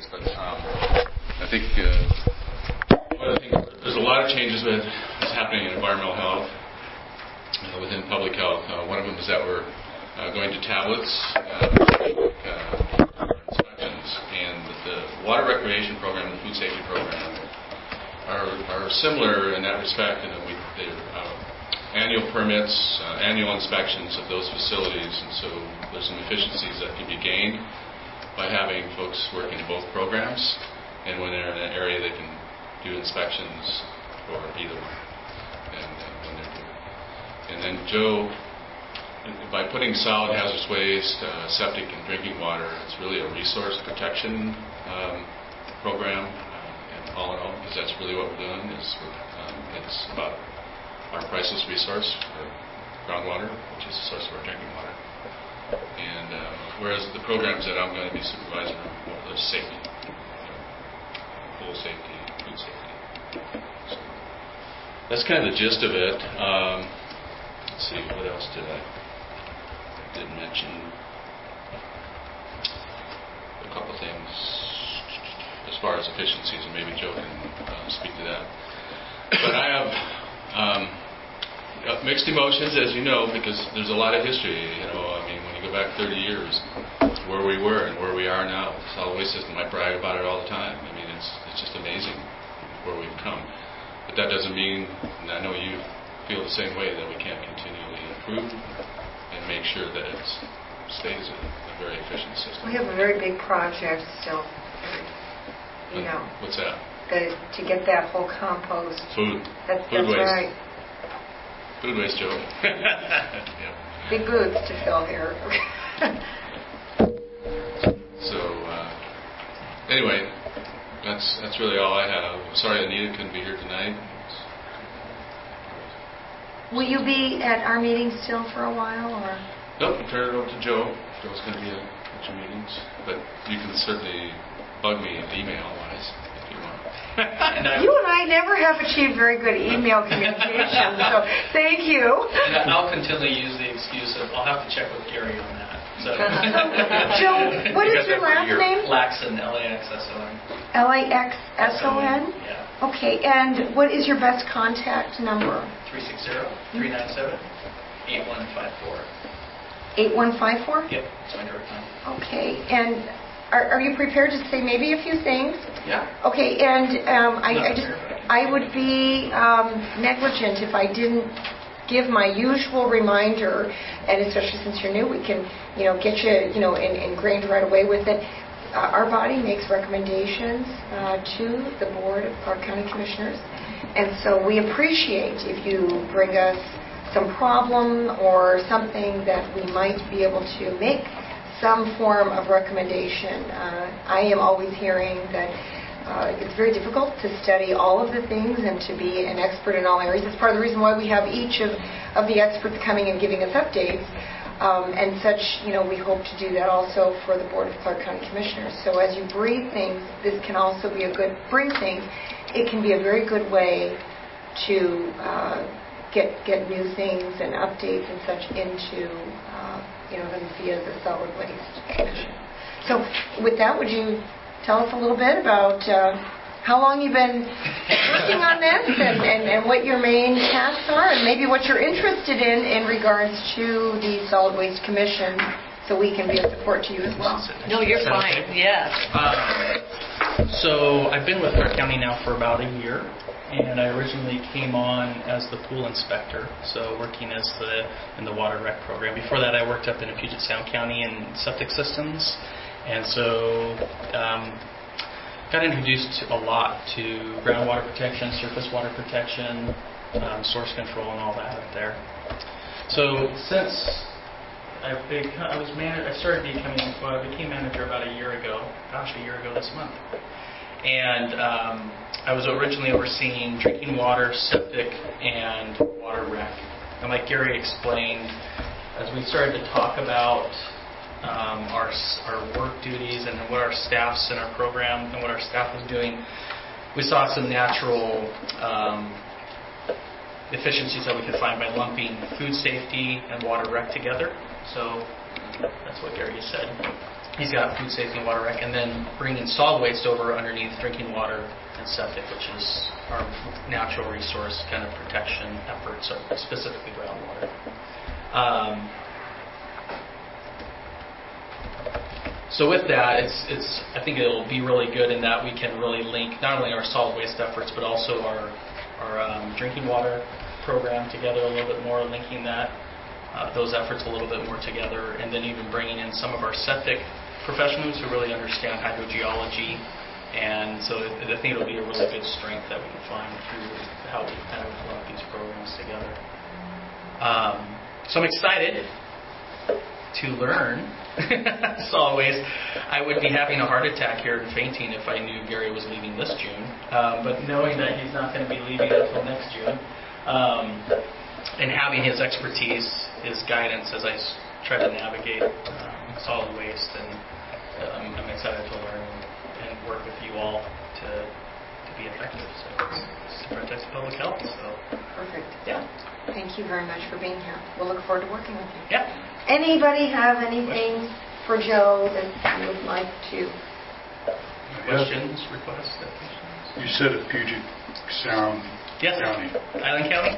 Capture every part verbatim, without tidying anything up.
but um, I think uh, one of the things, there's a lot of changes that is happening in environmental health uh, within public health. Uh, one of them is that we're uh, going to tablets, uh, uh, inspections, and the water recreation program and the food safety program are, are similar in that respect, in that we they're uh, annual permits, uh, annual inspections of those facilities, and so there's some efficiencies that can be gained by having folks work in both programs, and when they're in an area they can do inspections for either one, and uh, when they're doing. And then Joe, by putting solid hazardous waste, uh, septic and drinking water, it's really a resource protection um, program, uh, and all in all, because that's really what we're doing, is we're, um, it's about our priceless resource, for groundwater, which is the source of our drinking water. And uh, whereas the programs that I'm going to be supervising are more the safety, you know, pool safety, food safety. So that's kind of the gist of it. Um, let's see, what else did I, I did mention? A couple things as far as efficiencies, and maybe Joe can uh, speak to that. But I have Um, mixed emotions, as you know, because there's a lot of history. You know, I mean, when you go back thirty years, where we were and where we are now, the solid waste system, I brag about it all the time. I mean, it's it's just amazing where we've come. But that doesn't mean, and I know you feel the same way, that we can't continually improve and make sure that it stays a, a very efficient system. We have a very big project still. You know. What's that? The, to get that whole compost. Food. That's, Food that's waste. right. Food waste, Joe. Yeah. Big boots to fill here. So, uh, anyway, that's that's really all I have. Sorry Anita couldn't be here tonight. Will you be at our meeting still for a while, or? Nope, turn it over to Joe. Joe's going to be at your meetings. But you can certainly bug me email-wise. And you and I never have achieved very good email communication, so thank you. And I'll continually use the excuse of I'll have to check with Gary on that. So, Joe, what is your last name? Laxon, L A X S O N. L A X S O N? Yeah. Okay, and what is your best contact number? three six zero, three nine seven, eight one five four. eight one five four? Yep, it's my direct line. Okay, and Are, are you prepared to say maybe a few things? Yeah. Okay, and um, I, I just I would be um, negligent if I didn't give my usual reminder, and especially since you're new, we can you know get you you know in, ingrained right away with it. Uh, our body makes recommendations uh, to the Board of Clark County Commissioners, and so we appreciate if you bring us some problem or something that we might be able to make some form of recommendation. Uh, I am always hearing that uh, it's very difficult to study all of the things and to be an expert in all areas. It's part of the reason why we have each of, of the experts coming and giving us updates. Um, and such, you know, we hope to do that also for the Board of Clark County Commissioners. So as you breathe things, this can also be a good, bring things, it can be a very good way to uh, get get new things and updates and such into uh, you know, them via the Solid Waste Commission. So with that, would you tell us a little bit about uh, how long you've been working on this and, and, and what your main tasks are, and maybe what you're interested in in regards to the Solid Waste Commission, so we can be of support to you as well. No, you're fine. Yes. Um, so I've been with Clark County now for about a year. And I originally came on as the pool inspector, so working as the in the water rec program. Before that, I worked up in Puget Sound County in septic systems, and so um, got introduced a lot to groundwater protection, surface water protection, um, source control, and all that up there. So since I become, I was man- I started becoming, well, I became manager about a year ago. Gosh, a year ago this month. And um, I was originally overseeing drinking water, septic, and water rec. And like Gary explained, as we started to talk about um, our our work duties and what our staffs in our program and what our staff was doing, we saw some natural um, efficiencies that we could find by lumping food safety and water rec together. So that's what Gary said. He's got food safety and water rec, and then bringing solid waste over underneath drinking water and septic, which is our natural resource kind of protection efforts, specifically groundwater. Um, so with that, it's it's I think it'll be really good in that we can really link not only our solid waste efforts, but also our our um, drinking water program together a little bit more, linking that uh, those efforts a little bit more together, and then even bringing in some of our septic professionals who really understand hydrogeology. And so I think it'll be a really good strength that we can find through how we kind of lump these programs together. Um, so I'm excited to learn solid waste. I would be having a heart attack here and fainting if I knew Gary was leaving this June. Um, but knowing that he's not going to be leaving until next June, um, and having his expertise, his guidance as I s- try to navigate um, solid waste, and I'm, I'm excited to learn and work with you all to to be effective. So it's to protect public health. So Perfect. yeah, Thank you very much for being here. We'll look forward to working with you. yeah. Anybody have anything for Joe that you would like to? Questions, requests, definitions? You said at Puget Sound Yes. County. Island County.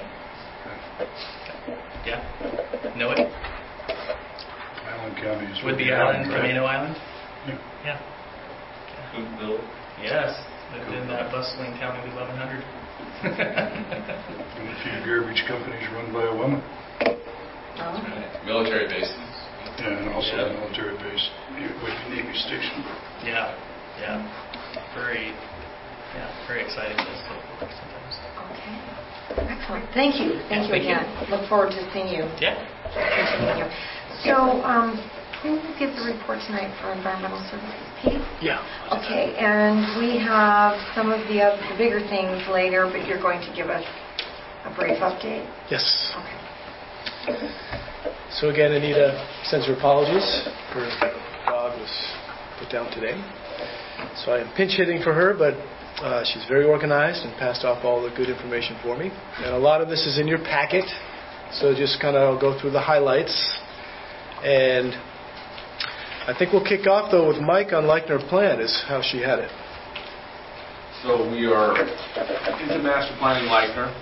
Yeah. Know it. Island County is Would be Whidbey Island, right? Camino Island. Yeah. Yeah. Cookville. Yes. Lived in that bustling town of eleven hundred. And a few garbage companies run by a woman. No? Military bases. Yeah, and also Yeah. a military base, Whidbey Navy Station. Yeah. Yeah. Very. Yeah. Very exciting to still work sometimes. Okay. Excellent. Thank you. Thank you Thank you. again. Look forward to seeing you. Yeah. Continuing here. So, um, who will give the report tonight for environmental services? Pete? Yeah. Okay, and we have some of the, other, the bigger things later, but you're going to give us a brief update. Yes. Okay. So again, Anita sends her apologies. Her dog was put down today. So I am pinch hitting for her, but uh, she's very organized and passed off all the good information for me. And a lot of this is in your packet, so just kind of go through the highlights. And I think we'll kick off, though, with Mike on Leichner Plan, is how she had it. So we are into master planning Leichner.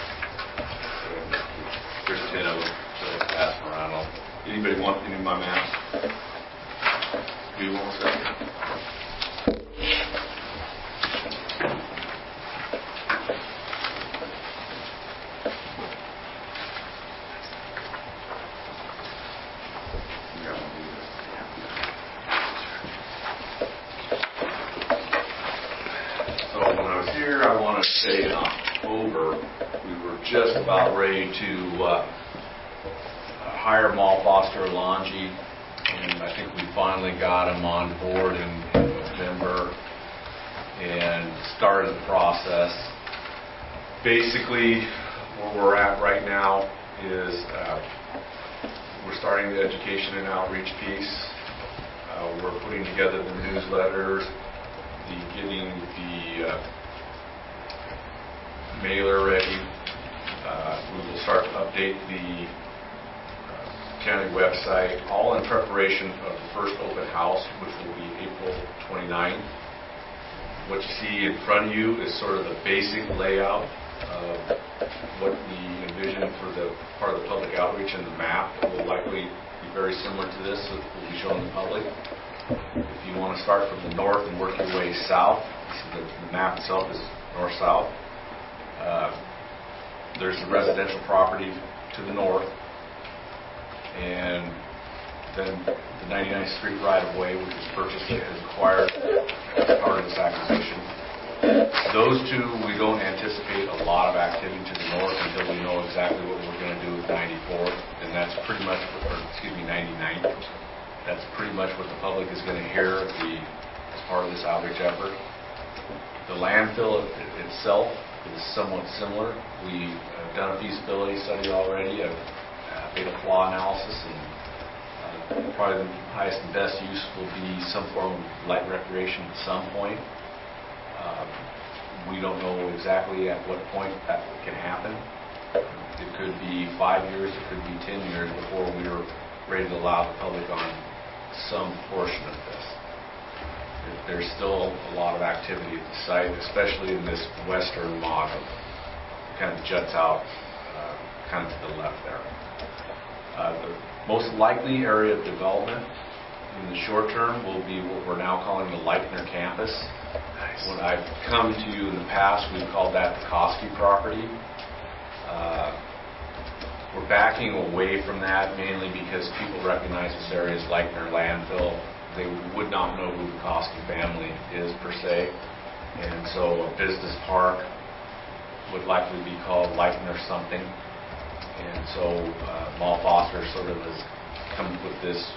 There's ten of them, so let's pass them around. I'll- Anybody want any of my maps? Do you want a second? So when I was here, I want to say in October, we were just about ready to uh, hire Mal Foster Alonji, and I think we finally got him on board in, in November and started the process. Basically, where we're at right now is uh, we're starting the education and outreach piece. Uh, we're putting together the newsletters, the getting the uh, mailer ready. Uh, we will start to update the uh, county website, all in preparation of the first open house, which will be April twenty-ninth. What you see in front of you is sort of the basic layout of what we envision for the part of the public outreach, and the map will likely be very similar to this that will be shown the public. If you want to start from the north and work your way south, so the, the map itself is north-south. Uh, there's the residential property to the north, and then the ninety-ninth Street right-of-way, which was purchased as acquired as part of this acquisition. Those two, we don't anticipate a lot of activity to the north until we know exactly what we're going to do with ninety-fourth, and that's pretty much, or excuse me, ninety-ninth. That's pretty much what the public is going to hear the, as part of this outreach effort. The landfill it, itself is somewhat similar. We have done a feasibility study already, a, a beta flaw analysis, and uh, probably the highest and best use will be some form of light recreation at some point. Um, we don't know exactly at what point that can happen. It could be five years, it could be ten years before we are ready to allow the public on some portion of this. There's still a lot of activity at the site, especially in this western model. Kind of juts out uh, kind of to the left there. Uh, the most likely area of development in the short term will be what we're now calling the Leichner campus. Nice. When I've come to you in the past, we've called that the Koski property. Uh, we're backing away from that mainly because people recognize this area as Leichner landfill. They would not know who the Koski family is per se, and so a business park would likely be called Leichner something. And so uh, Mall Foster sort of has come up with this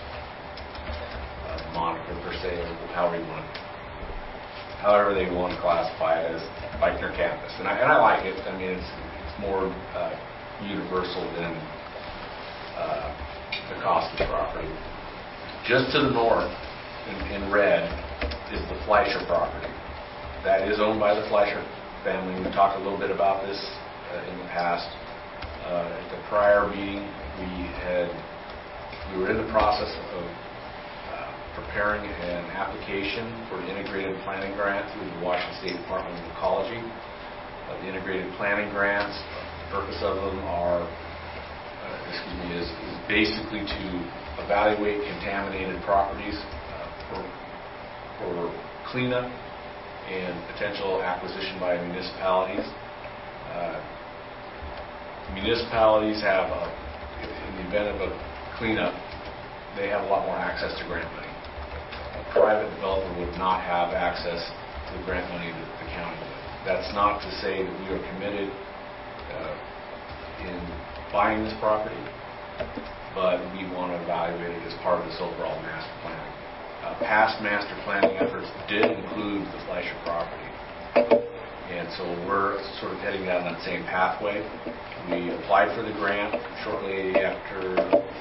uh, moniker per se, or however you want, however they want to classify it as Leichner campus, and I, and I like it. I mean, it's it's more uh, universal than uh, the Koski property. Just to the north, in, in red, is the Fleischer property. That is owned by the Fleischer family. We talked a little bit about this uh, in the past. Uh, at the prior meeting, we had we were in the process of uh, preparing an application for an integrated planning grant through the Washington State Department of Ecology. Uh, the integrated planning grants, the purpose of them are, uh, excuse me, is, is basically to evaluate contaminated properties For, for cleanup and potential acquisition by municipalities. Uh, municipalities have, a, in the event of a cleanup, they have a lot more access to grant money. A private developer would not have access to the grant money that the county would. That's not to say that we are committed uh, in buying this property, but we want to evaluate it as part of this overall master plan. Uh, past master planning efforts did include the Fleischer property. And so we're sort of heading down that same pathway. We applied for the grant shortly after,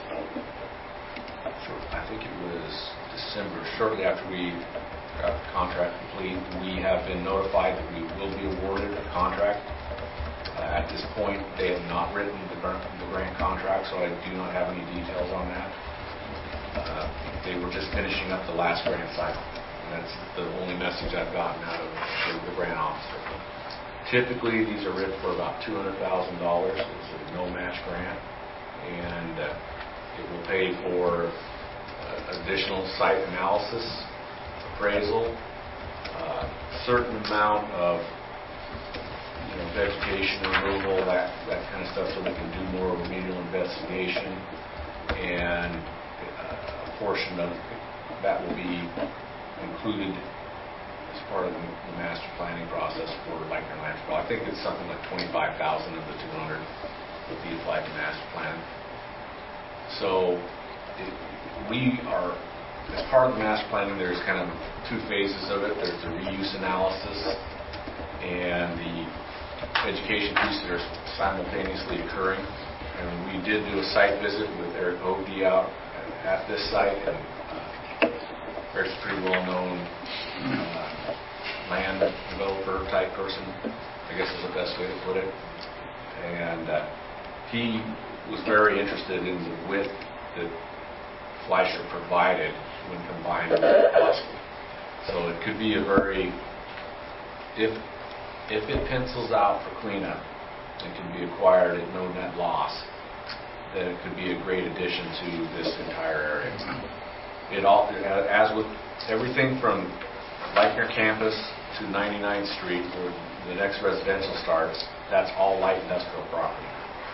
short, I think it was December, shortly after we got the contract complete. We have been notified that we will be awarded a contract. Uh, at this point, they have not written the grant, the grant contract, so I do not have any details on that. Uh, they were just finishing up the last grant cycle. And that's the only message I've gotten out of the, the grant officer. Typically, these are written for about two hundred thousand dollars. It's a no-match grant, and uh, it will pay for uh, additional site analysis, appraisal, uh, certain amount of you know, vegetation removal, that, that kind of stuff, so we can do more remedial investigation, and a portion of that will be included as part of the, the master planning process for Leichner landfill. I think it's something like twenty-five thousand of the two hundred will be applied to master plan. So it, we are, as part of the master planning, there's kind of two phases of it. There's the reuse analysis and the education piece that are simultaneously occurring. And we did do a site visit with Eric Hovde out at this site, and uh, Eric's a pretty well-known uh, land developer type person, I guess is the best way to put it. And uh, he was very interested in the width that Fleischer provided when combined with Koski. So it could be a very, if if it pencils out for cleanup, it can be acquired at no net loss, then it could be a great addition to this entire area. It all, as with everything from Leichner campus to ninety-ninth Street, where the next residential starts, that's all light industrial property.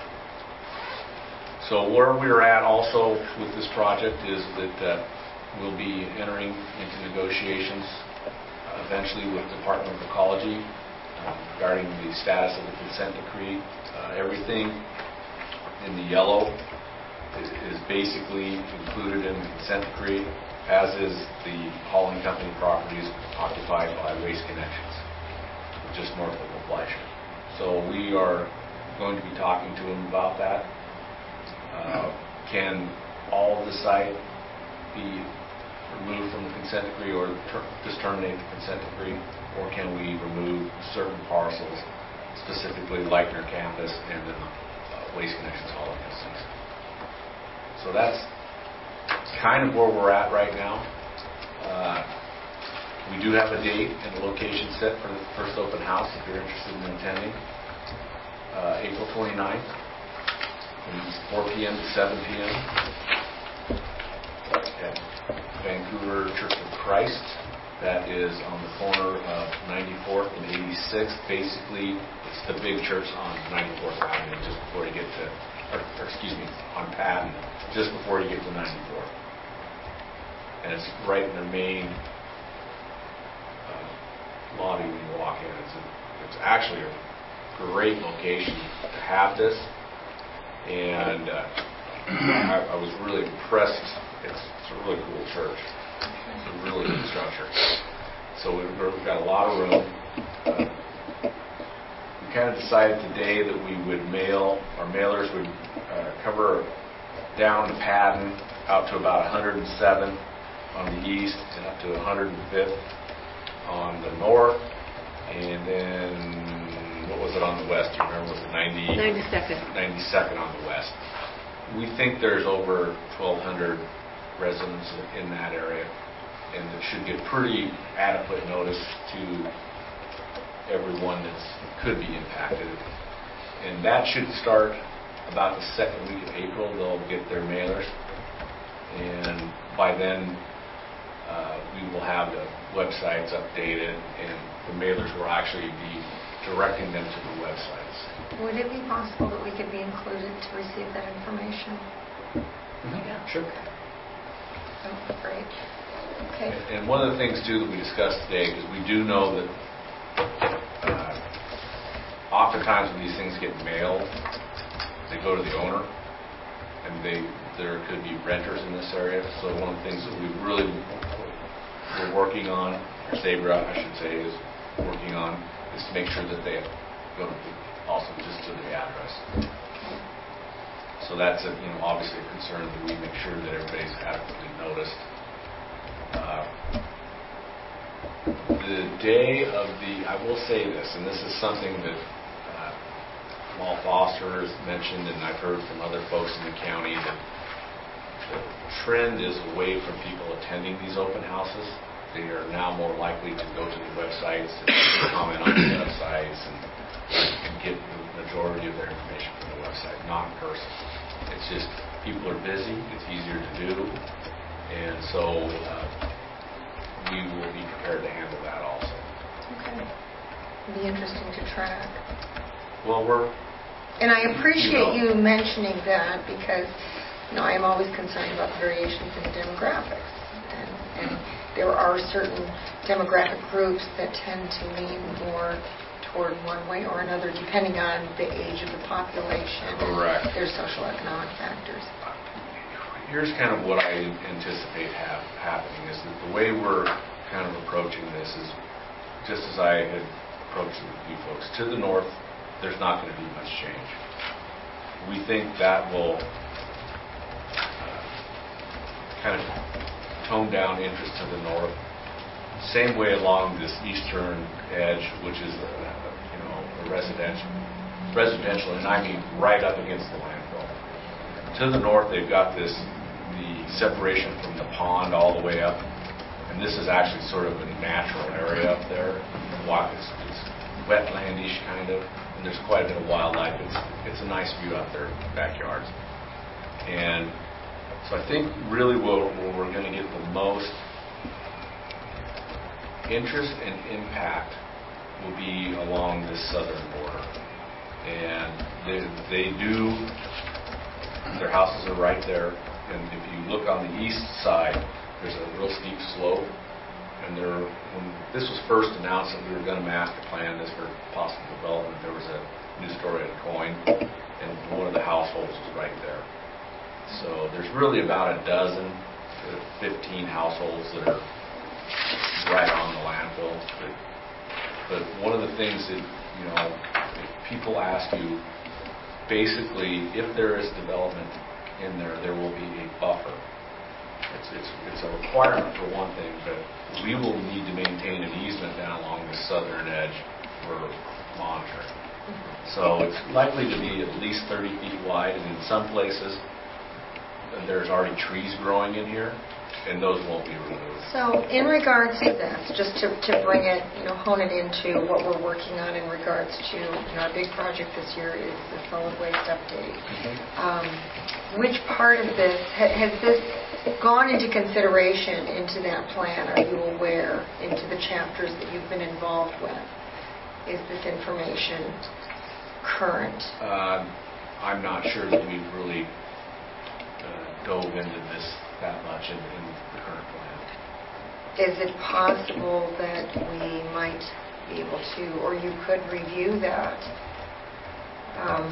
So where we're at also with this project is that uh, we'll be entering into negotiations uh, eventually with the Department of Ecology uh, regarding the status of the consent decree. Uh, everything in the yellow is, is basically included in the consent decree, as is the hauling company properties occupied by Waste Connections, just north of the Fleischer. So we are going to be talking to them about that. Uh, can all of the site be removed from the consent decree, or ter- just terminate the consent decree, or can we remove certain parcels, specifically Leichner campus and then uh, Waste Connections hauling companies? So that's kind of where we're at right now. Uh, we do have a date and a location set for the first open house if you're interested in attending. Uh, April twenty-ninth, from four p.m. to seven p.m. at Vancouver Church of Christ. That is on the corner of ninety-fourth and eighty-sixth. Basically, it's the big church on ninety-fourth Avenue, just before you get to, or, or excuse me, on Patton, just before you get to ninety-fourth. And it's right in the main uh, lobby when you walk in. It's, a, it's actually a great location to have this, and uh, I, I was really impressed. It's, it's a really cool church. It's a really good structure. So we've, we've got a lot of room. Uh, we kind of decided today that we would mail, our mailers would uh, cover down to Patton out to about one hundred seven on the east and up to one hundred fifth on the north. And then, what was it on the west? Do you remember? Was it ninety? ninety-second. ninety-second on the west. We think there's over twelve hundred residents in that area, and it should give pretty adequate notice to everyone that could be impacted. And that should start about the second week of April. They'll get their mailers, and by then uh, we will have the websites updated, and the mailers will actually be directing them to the websites. Would it be possible that we could be included to receive that information? Mm-hmm. Yeah, sure. Oh, great. Okay. And one of the things, too, that we discussed today, because we do know that uh, oftentimes when these things get mailed, they go to the owner, and they there could be renters in this area. So one of the things that we really we're working on, or Sabra, I should say, is working on, is to make sure that they go to also just to the address. So that's a, you know, obviously a concern that we make sure that everybody's adequately noticed. Uh, the day of the, I will say this, and this is something that uh, Mal Foster has mentioned, and I've heard from other folks in the county, that the trend is away from people attending these open houses. They are now more likely to go to the websites and comment on the websites and, and get the majority of their information from the website, not in person. It's just people are busy, it's easier to do, and so uh, we will be prepared to handle that also. Okay. It'd be interesting to track. Well, we're... And I appreciate you know, you mentioning that, because you know, I am always concerned about the variations in demographics. And, and there are certain demographic groups that tend to lean more toward one way or another, depending on the age of the population. Correct. There's social economic factors. Here's kind of what I anticipate have, happening is that the way we're kind of approaching this is just as I had approached it with you folks. To the north, there's not going to be much change. We think that will uh, kind of tone down interest to the north. Same way along this eastern edge, which is a, you know, a residential, residential, and I mean right up against the landfill. To the north, they've got this the separation from the pond all the way up, and this is actually sort of a natural area up there. It's, it's wetlandish kind of, and there's quite a bit of wildlife. It's it's a nice view out there, backyards, and so I think really where, where we're going to get the most interest and impact will be along the southern border. And they, they do, their houses are right there. And if you look on the east side, there's a real steep slope. And there, when this was first announced that we were going to master plan this for possible development, there was a news story at Coin, and one of the households was right there. So there's really about a dozen to fifteen households that are right on the landfill. But, but one of the things that, you know, if people ask you, basically, if there is development in there, there will be a buffer. It's, it's, it's a requirement for one thing, but we will need to maintain an easement down along the southern edge for monitoring. So it's likely to be at least thirty feet wide, and in some places, there's already trees growing in here, and those won't be removed. So in regards to this, just to, to bring it, you know, hone it into what we're working on in regards to, you know, our big project this year is the solid waste update. Um, which part of this, ha, has this gone into consideration into that plan? Are you aware into the chapters that you've been involved with? Is this information current? Uh, I'm not sure that we've really uh, dove into this that much in, in the current plan. Is it possible that we might be able to, or you could review that? Um,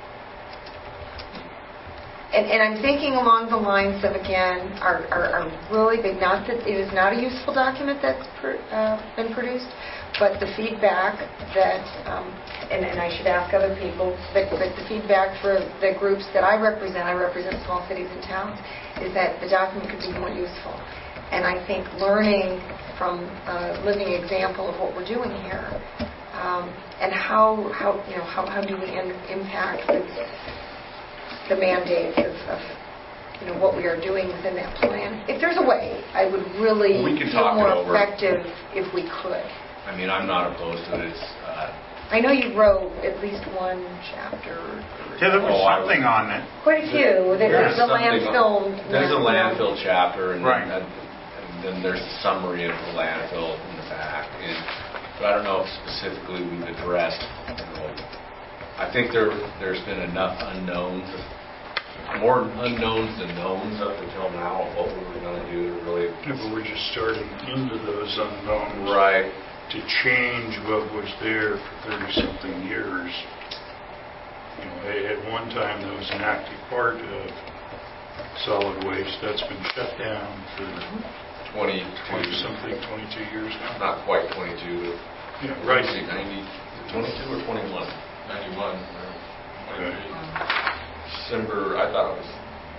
and, and I'm thinking along the lines of, again, our, our, our really big, not that it is not a useful document that's per, uh, been produced, but the feedback that, um, and, and I should ask other people, but, but the feedback for the groups that I represent, I represent small cities and towns, is that the document could be more useful. And I think learning from a living example of what we're doing here, um, and how, how, you know, how, how do we in, impact the, the mandates of, of, you know, what we are doing within that plan. If there's a way, I would really We can feel talk it more over. effective if we could. I mean, I'm not opposed to it. It's, uh, I know you wrote at least one chapter. Yeah, there was Oh, I something on it. Quite a few. There's There's the something landfill. There's a landfill chapter, and, Right. then, and then there's a summary of the landfill in the back. And, but I don't know if specifically we've addressed. You know, I think there there's been enough unknowns, more unknowns than knowns up until now of what we were going to do to really. Yeah, but we're just starting into those unknowns. Right. To change what was there for thirty-something years. You know, at one time there was an active part of solid waste that's been shut down for twenty, twenty-something, twenty-two years now. Not quite twenty-two. Yeah, Right. right. ninety, twenty-two or twenty-one? ninety-one or twenty-three. December, I thought it was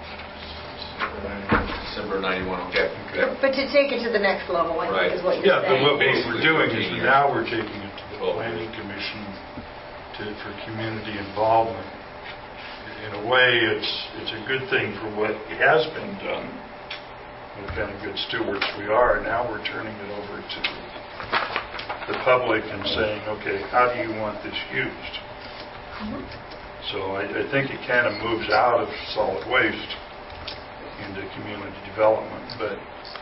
December ninety-one, okay. Okay. But to take it to the next level, I Right. think is what you're Yeah, but saying. what we- Basically we're doing is fourteen years. now we're taking it to the twelve. planning commission to, for community involvement. In a way, it's it's a good thing for what has been done. What kind of good stewards we are. Now we're turning it over to the public and saying, okay, how do you want this used? Mhm. So I, I think it kind of moves out of solid waste into community development, but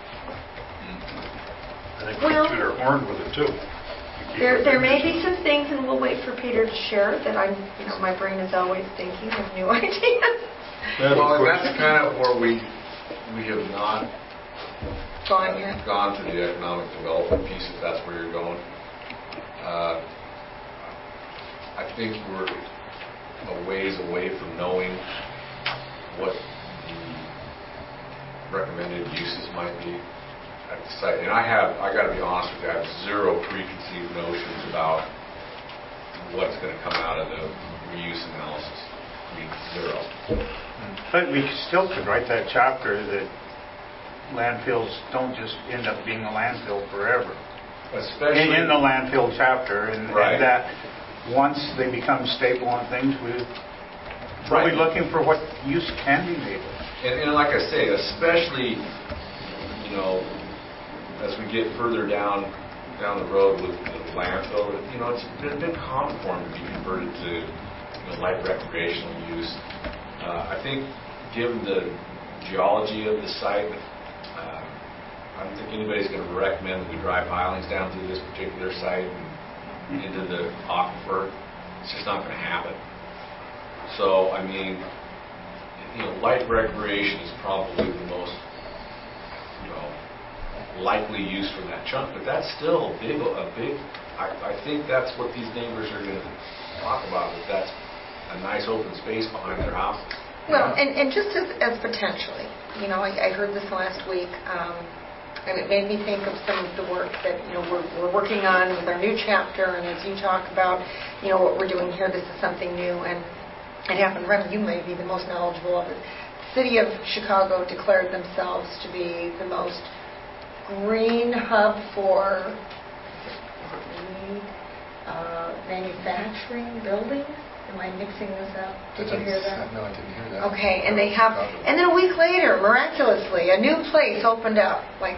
I think we Well- toot our horn with it too. We keep There, our there may fingers be some things, and we'll wait for Peter to share that I'm, you know, my brain is always thinking of new ideas. That's Well, and what- that's kind of where we we have not Gone yet. gone to the economic development piece, if that's where you're going. Uh, I think we're a ways away from knowing what the recommended uses might be at the site. And I have, I got to be honest with you, I have zero preconceived notions about what's going to come out of the reuse analysis. I mean, zero. But we still could write that chapter that landfills don't just end up being a landfill forever. Especially In, in the landfill chapter, and, Right. and that once they become stable on things, we, we'll Right. be looking for what use can be made of it. And, and like I say, especially, you know, as we get further down down the road with the landfill, you know, it's been, been common for them to be converted to, you know, light recreational use. Uh, I think, given the geology of the site, uh, I don't think anybody's going to recommend that we drive pilings down through this particular site and into the aquifer. It's just not going to happen. So, I mean, you know, light recreation is probably the most, you know, likely use for that chunk, but that's still a big, a big, I, I think that's what these neighbors are going to talk about, that that's a nice open space behind their house. Well, and, and just as, as potentially, you know, I, I heard this last week, um, and it made me think of some of the work that, you know, we're, we're working on with our new chapter, and as you talk about, you know, what we're doing here, this is something new, and it happened, Rem, you may be the most knowledgeable of it. The city of Chicago declared themselves to be the most green hub for uh, manufacturing buildings. Am I mixing this up? Did you hear that? No, I didn't hear that. Okay, and they have, and then a week later, miraculously, a new place opened up. Like,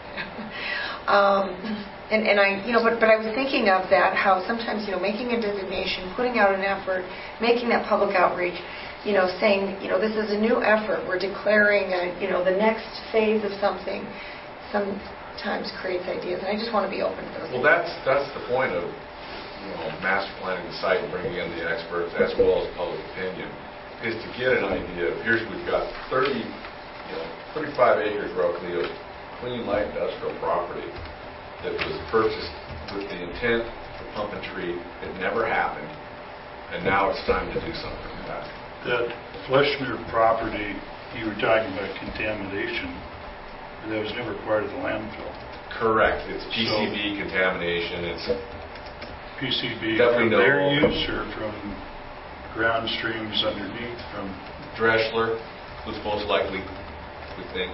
um, and and I, you know, but but I was thinking of that, how sometimes, you know, making a designation, putting out an effort, making that public outreach, you know, saying, you know, this is a new effort. We're declaring, a, you know, the next phase of something. Sometimes creates ideas, and I just want to be open to those. Well, that's that's the point of, you know, master planning the site and bringing in the experts as well as public opinion, is to get an idea of, here's, we've got thirty, you know, thirty-five acres roughly of clean light industrial property that was purchased with the intent for pump and treat. It never happened, and now it's time to do something with that. That Fleshner property, you were talking about contamination, that was never part of the landfill. Correct. It's P C B so, contamination. It's P C B definitely from their no use or from ground streams underneath from Dreschler was most likely, we think.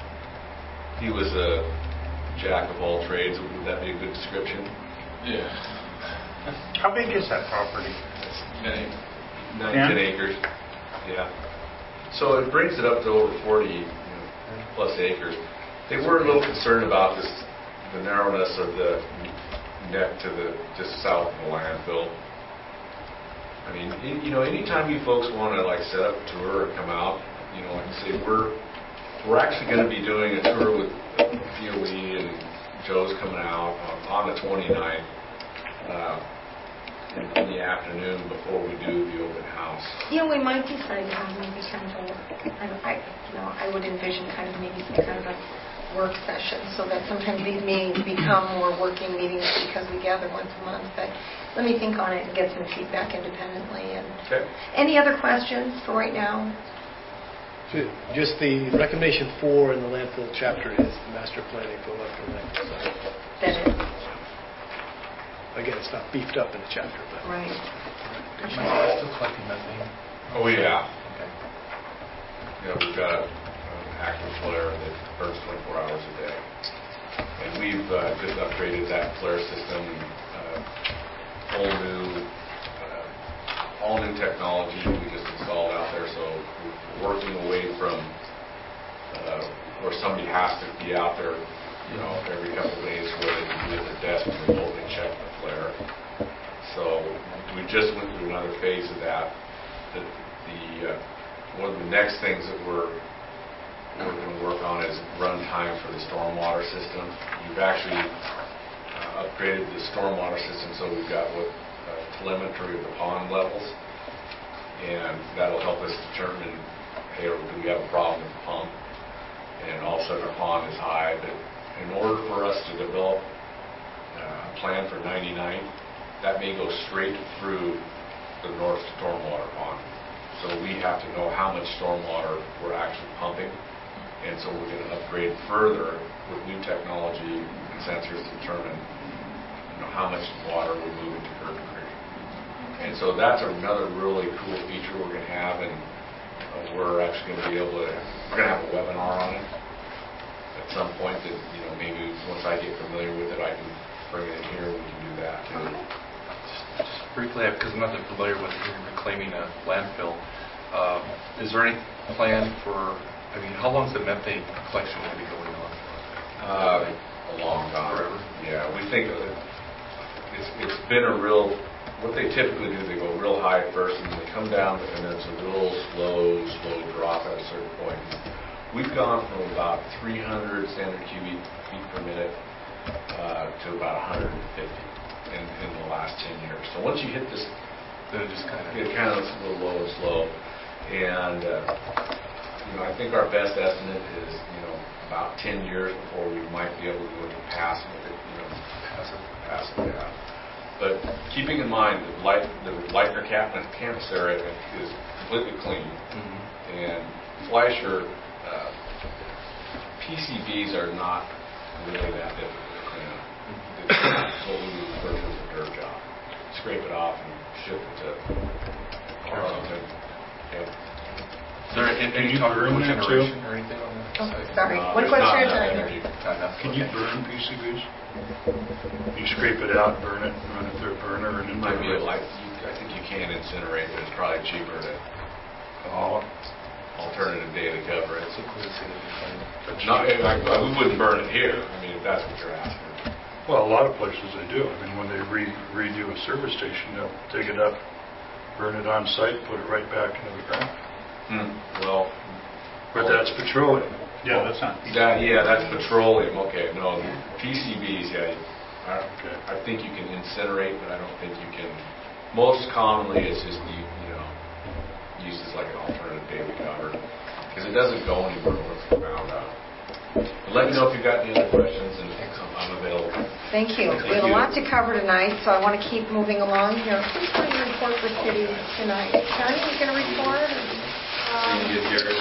He was a jack of all trades. Would that be a good description? Yeah. How big is that property? It's nine, nine ten acres. Yeah. So it brings it up to over forty, you know, plus acres. They were a little concerned about this, the narrowness of the neck to the just south of the landfill. I mean, you know, anytime you folks want to like set up a tour or come out, you know, like I say, we're we're actually going to be doing a tour with D O E, and Joe's coming out on, on the twenty-ninth uh, in, in the afternoon before we do the open house. You know, we might decide to have maybe kind of a, I, you know, I would envision kind of maybe some kind of a work session, so that sometimes these meetings become more working meetings because we gather once a month. But let me think on it and get some feedback independently. And okay. Any other questions for right now? Just the recommendation four in the landfill chapter is the master planning for electrical landfill site. That is. Again, it's not beefed up in the chapter, but right. Am I still collecting methane? Oh yeah. Okay. Yeah, we've got a active flare that burns twenty-four hours a day. And we've uh, just upgraded that flare system, uh, whole new, uh, all new technology we just installed out there. So we're working away from uh, where somebody has to be out there, you know, every couple of days where they can be at their desk and remotely check the flare. So we just went through another phase of that. The, the uh, one of the next things that we're we're going to work on is run time for the stormwater system. We've actually uh, upgraded the stormwater system, so we've got what uh, telemetry of the pond levels, and that'll help us determine, hey, do we have a problem with the pump? And all of a sudden our pond is high. But in order for us to develop uh, a plan for ninety-nine, that may go straight through the north stormwater pond. So we have to know how much stormwater we're actually pumping. And so we're going to upgrade further with new technology and sensors to determine, you know, how much water we're moving to Curtain Creek. And so that's another really cool feature we're going to have, and uh, we're actually going to be able to, we're going to have a webinar on it at some point that, you know, maybe once I get familiar with it, I can bring it in here and we can do that too. Just, just briefly, because I'm not that familiar with reclaiming a landfill, um, is there any plan for, I mean, how long is the methane collection going to be going on? Uh, a long time. Forever? Yeah, we think of it, it's, it's been a real, what they typically do, they go real high first and they come down, and then it's a real slow, slow drop at a certain point. We've gone from about three hundred standard cubic feet per minute uh, to about one hundred fifty in, in the last ten years. So once you hit this, then it just kind of, it kind of is a little low and slow. And uh, you know, I think our best estimate is, you know, about ten years before we might be able to go to pass with it, you know, pass it, pass it, yeah. But keeping in mind that light, the Leitner campus area is completely clean, mm-hmm. and Fleischer, uh, P C Bs are not really that difficult to clean up. Mm-hmm. It's what we refer to as a dirt job. Scrape it off and ship it to Arlington. Okay. Is there any, any talk about generation or anything on that oh, site? Sorry, uh, one question at at a time. Can you burn P C Bs? You scrape it out, burn it, run it through a burner, and It then might be a light. I think you can incinerate, but it's probably cheaper to uh, alternative day to cover it. Not, I, I, we wouldn't burn it here. I mean, if that's what you're asking. Well, a lot of places they do. I mean, when they re redo a service station, they'll dig it up, burn it on site, put it right back into the ground. Hmm. Well, but that's petroleum. Yeah, that's not. That, yeah, that's petroleum. Okay, no, P C Bs. Yeah, I, Okay. I think you can incinerate, but I don't think you can. Most commonly, it's just you, you know used as like an alternative daily cover because it doesn't go anywhere once it's ground out. But let me know if you've got any other questions, and I'm available. Thank you. Thank We have you. a lot to cover tonight, so I want to keep moving along here. Who's going to report for city tonight? Connie, you going to report? Um, you get here.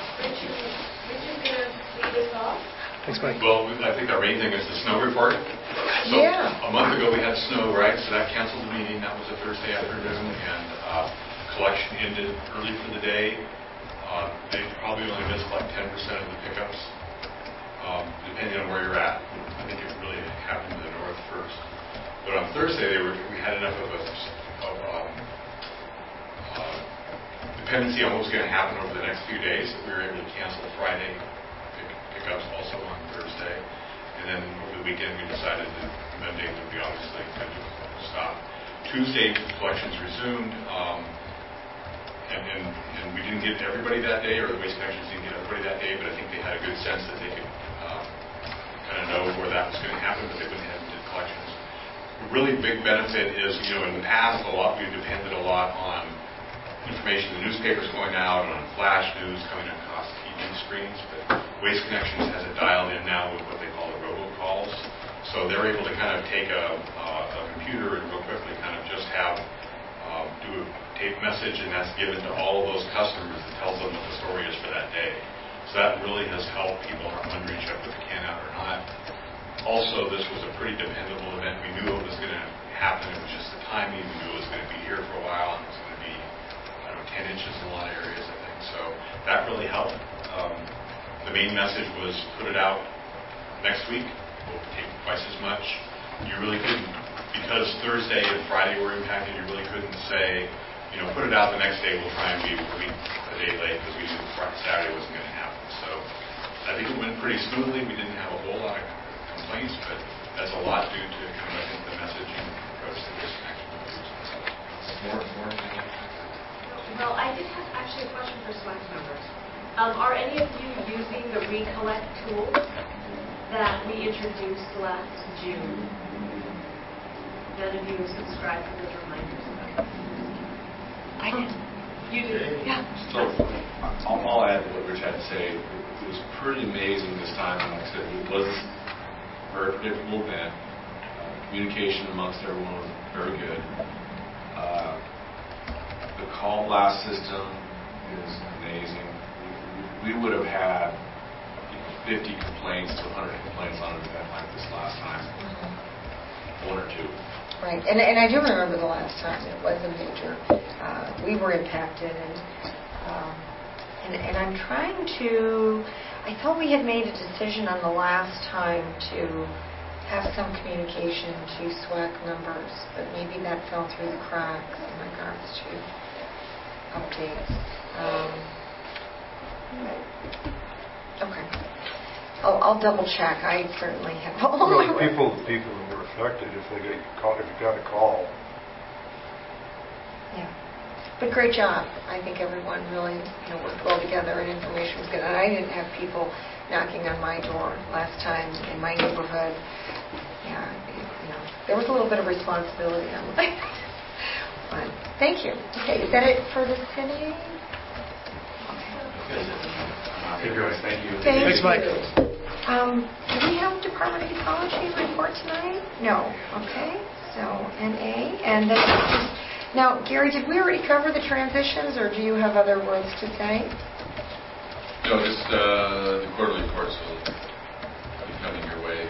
Thanks, Mike. Well, I think our main thing is the snow report. So Yeah. a month ago we had snow, right? So that canceled the meeting. That was a Thursday afternoon, and uh, collection ended early for the day. Uh, they probably only missed like ten percent of the pickups, um, depending on where you're at. I think it really happened to the north first. But on Thursday, they were, we had enough of a of, um, uh, dependency on what was going to happen over the next few days that we were able to cancel Friday pick, pickups also on Thursday. And then over the weekend, we decided that Monday would be obviously going to stop. Tuesday, collections resumed. Um, And, and, and we didn't get everybody that day, or the Waste Connections didn't get everybody that day, but I think they had a good sense that they could um, kind of know where that was going to happen, but they went ahead and did collections. A really big benefit is, you know, in the past, a lot we depended a lot on information, the newspapers going out, on flash news coming across T V screens, but Waste Connections has it dialed in now with what they call the robocalls. So they're able to kind of take a, uh, a computer and real quickly kind of just have uh, do a tape message, and that's given to all of those customers that tells them what the story is for that day. So that really has helped people wondering should I put the can out or not. Also, this was a pretty dependable event. We knew it was going to happen. It was just the timing. We knew it was going to be here for a while, and it was going to be, I don't know, ten inches in a lot of areas, I think. So that really helped. Um, the main message was put it out next week. We'll take twice as much. You really couldn't, because Thursday and Friday were impacted, you really couldn't say, you know, put it out the next day, we'll try and be a week, a day late, because we knew Friday, Saturday wasn't going to happen. So I think it went pretty smoothly. We didn't have a whole lot of complaints, but that's a lot due to kind of, I think, the messaging approach that Waste Connections uses. More, more. Well, I did have actually a question for SWEC members. Um, are any of you using the Recollect tool that we introduced last June? None of you have subscribed to those reminders about it? I did. You did? Yeah. So I'll, I'll add to what Rich had to say. It was pretty amazing this time. Like I said, it was a very predictable event. Uh, communication amongst everyone was very good. Uh, the call blast system is amazing. We, we would have had you know, fifty complaints to one hundred complaints on an event like this last time. Mm-hmm. One or two. Right, and, and I do remember the last time it was a major. Uh, we were impacted, and, um, and and I'm trying to. I thought we had made a decision on the last time to have some communication to SWEC members, but maybe that fell through the cracks in regards to updates. Um, okay, I'll, I'll double check. I certainly have. Oh, Well, people, people who were affected, if they get caught, if you got a call. Yeah. But great job. I think everyone really, you know, worked well together, and information was good. And I didn't have people knocking on my door last time in my neighborhood. Yeah, you know, there was a little bit of responsibility on my but thank you. Okay, is that it for the city? Thank you. Thank you. Thank Thanks, Mike. you. Um, do we have Department of Ecology report tonight? No. Okay. So N A, and then now, Gary, did we already cover the transitions, or do you have other words to say? No, just uh, the quarterly reports will be coming your way.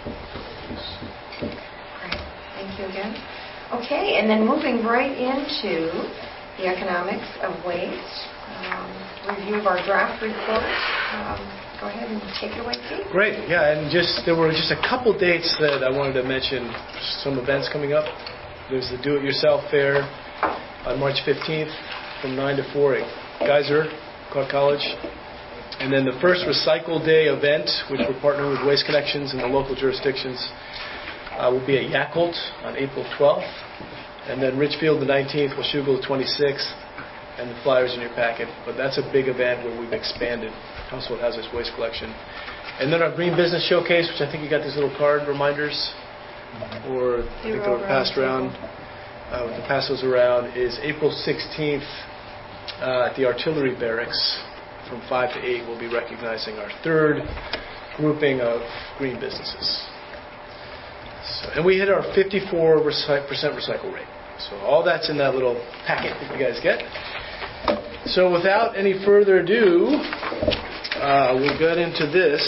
Great. Thank you again. Okay, and then moving right into the economics of waste, um, review of our draft report. Um, go ahead and take it away, Pete. Great, yeah, and just there were just a couple dates that I wanted to mention, some events coming up. There's the Do-It-Yourself Fair on March fifteenth from nine to four at Geyser, Clark College. And then the first Recycle Day event, which we're partnering with Waste Connections in the local jurisdictions, uh, will be at Yakult on April twelfth. And then Richfield the nineteenth, Washougal the twenty-sixth, and the flyers in your packet. But that's a big event where we've expanded household hazardous waste collection. And then our Green Business Showcase, which I think you got these little card reminders, or I think they were passed around. Uh, we can pass those around, is April sixteenth uh, at the Artillery Barracks from five to eight. We'll be recognizing our third grouping of green businesses. So, and we hit our fifty-four percent recycle rate. So all that's in that little packet that you guys get. So without any further ado, uh, we'll get into this.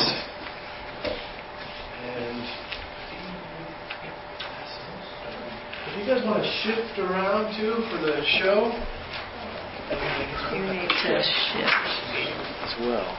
And if you guys want to shift around too for the show, You need to shift as well.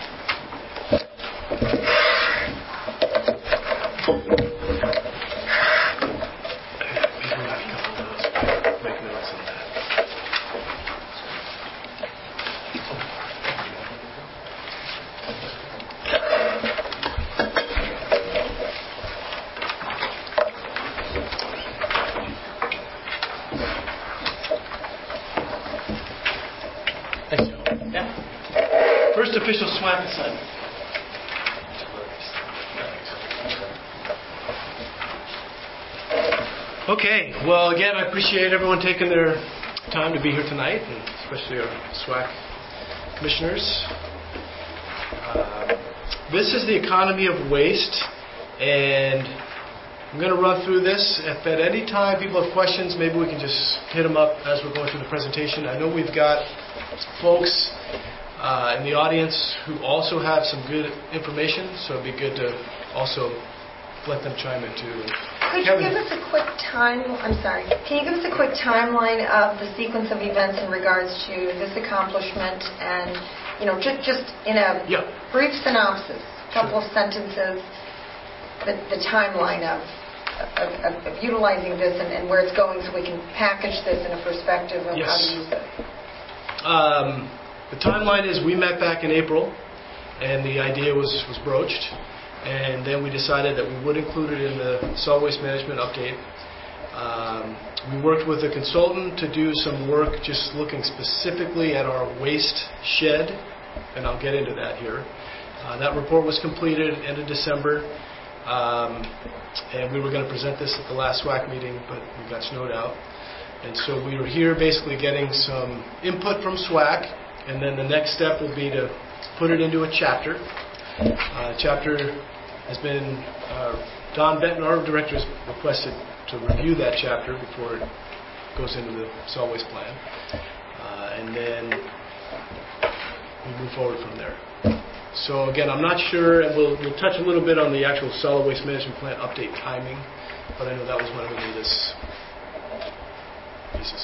First official SWAC assignment. Okay, well again I appreciate everyone taking their time to be here tonight, and especially our SWAC commissioners. Uh, this is the economy of waste, and I'm going to run through this. If at any time people have questions, maybe we can just hit them up as we're going through the presentation. I know we've got folks Uh, in the audience who also have some good information, so it'd be good to also let them chime in too. Could Kevin. you give us a quick time? I'm sorry. Can you give us a quick timeline of the sequence of events in regards to this accomplishment, and you know, just just in a yeah. brief synopsis, a couple sure. of sentences, the, the timeline of, of, of, of utilizing this and, and where it's going, so we can package this in a perspective of yes. how to use it. Um, The timeline is we met back in April, and the idea was, was broached, and then we decided that we would include it in the solid waste management update. Um, we worked with a consultant to do some work just looking specifically at our waste shed, and I'll get into that here. Uh, that report was completed end of December, um, and we were going to present this at the last SWAC meeting, but we got snowed out. And so we were here basically getting some input from SWAC. And then the next step will be to put it into a chapter. Uh, chapter has been, uh, Don Benton, our director, has requested to review that chapter before it goes into the solid waste plan. Uh, and then we move forward from there. So again, I'm not sure, and we'll, we'll touch a little bit on the actual solid waste management plan update timing, but I know that was one of the latest pieces.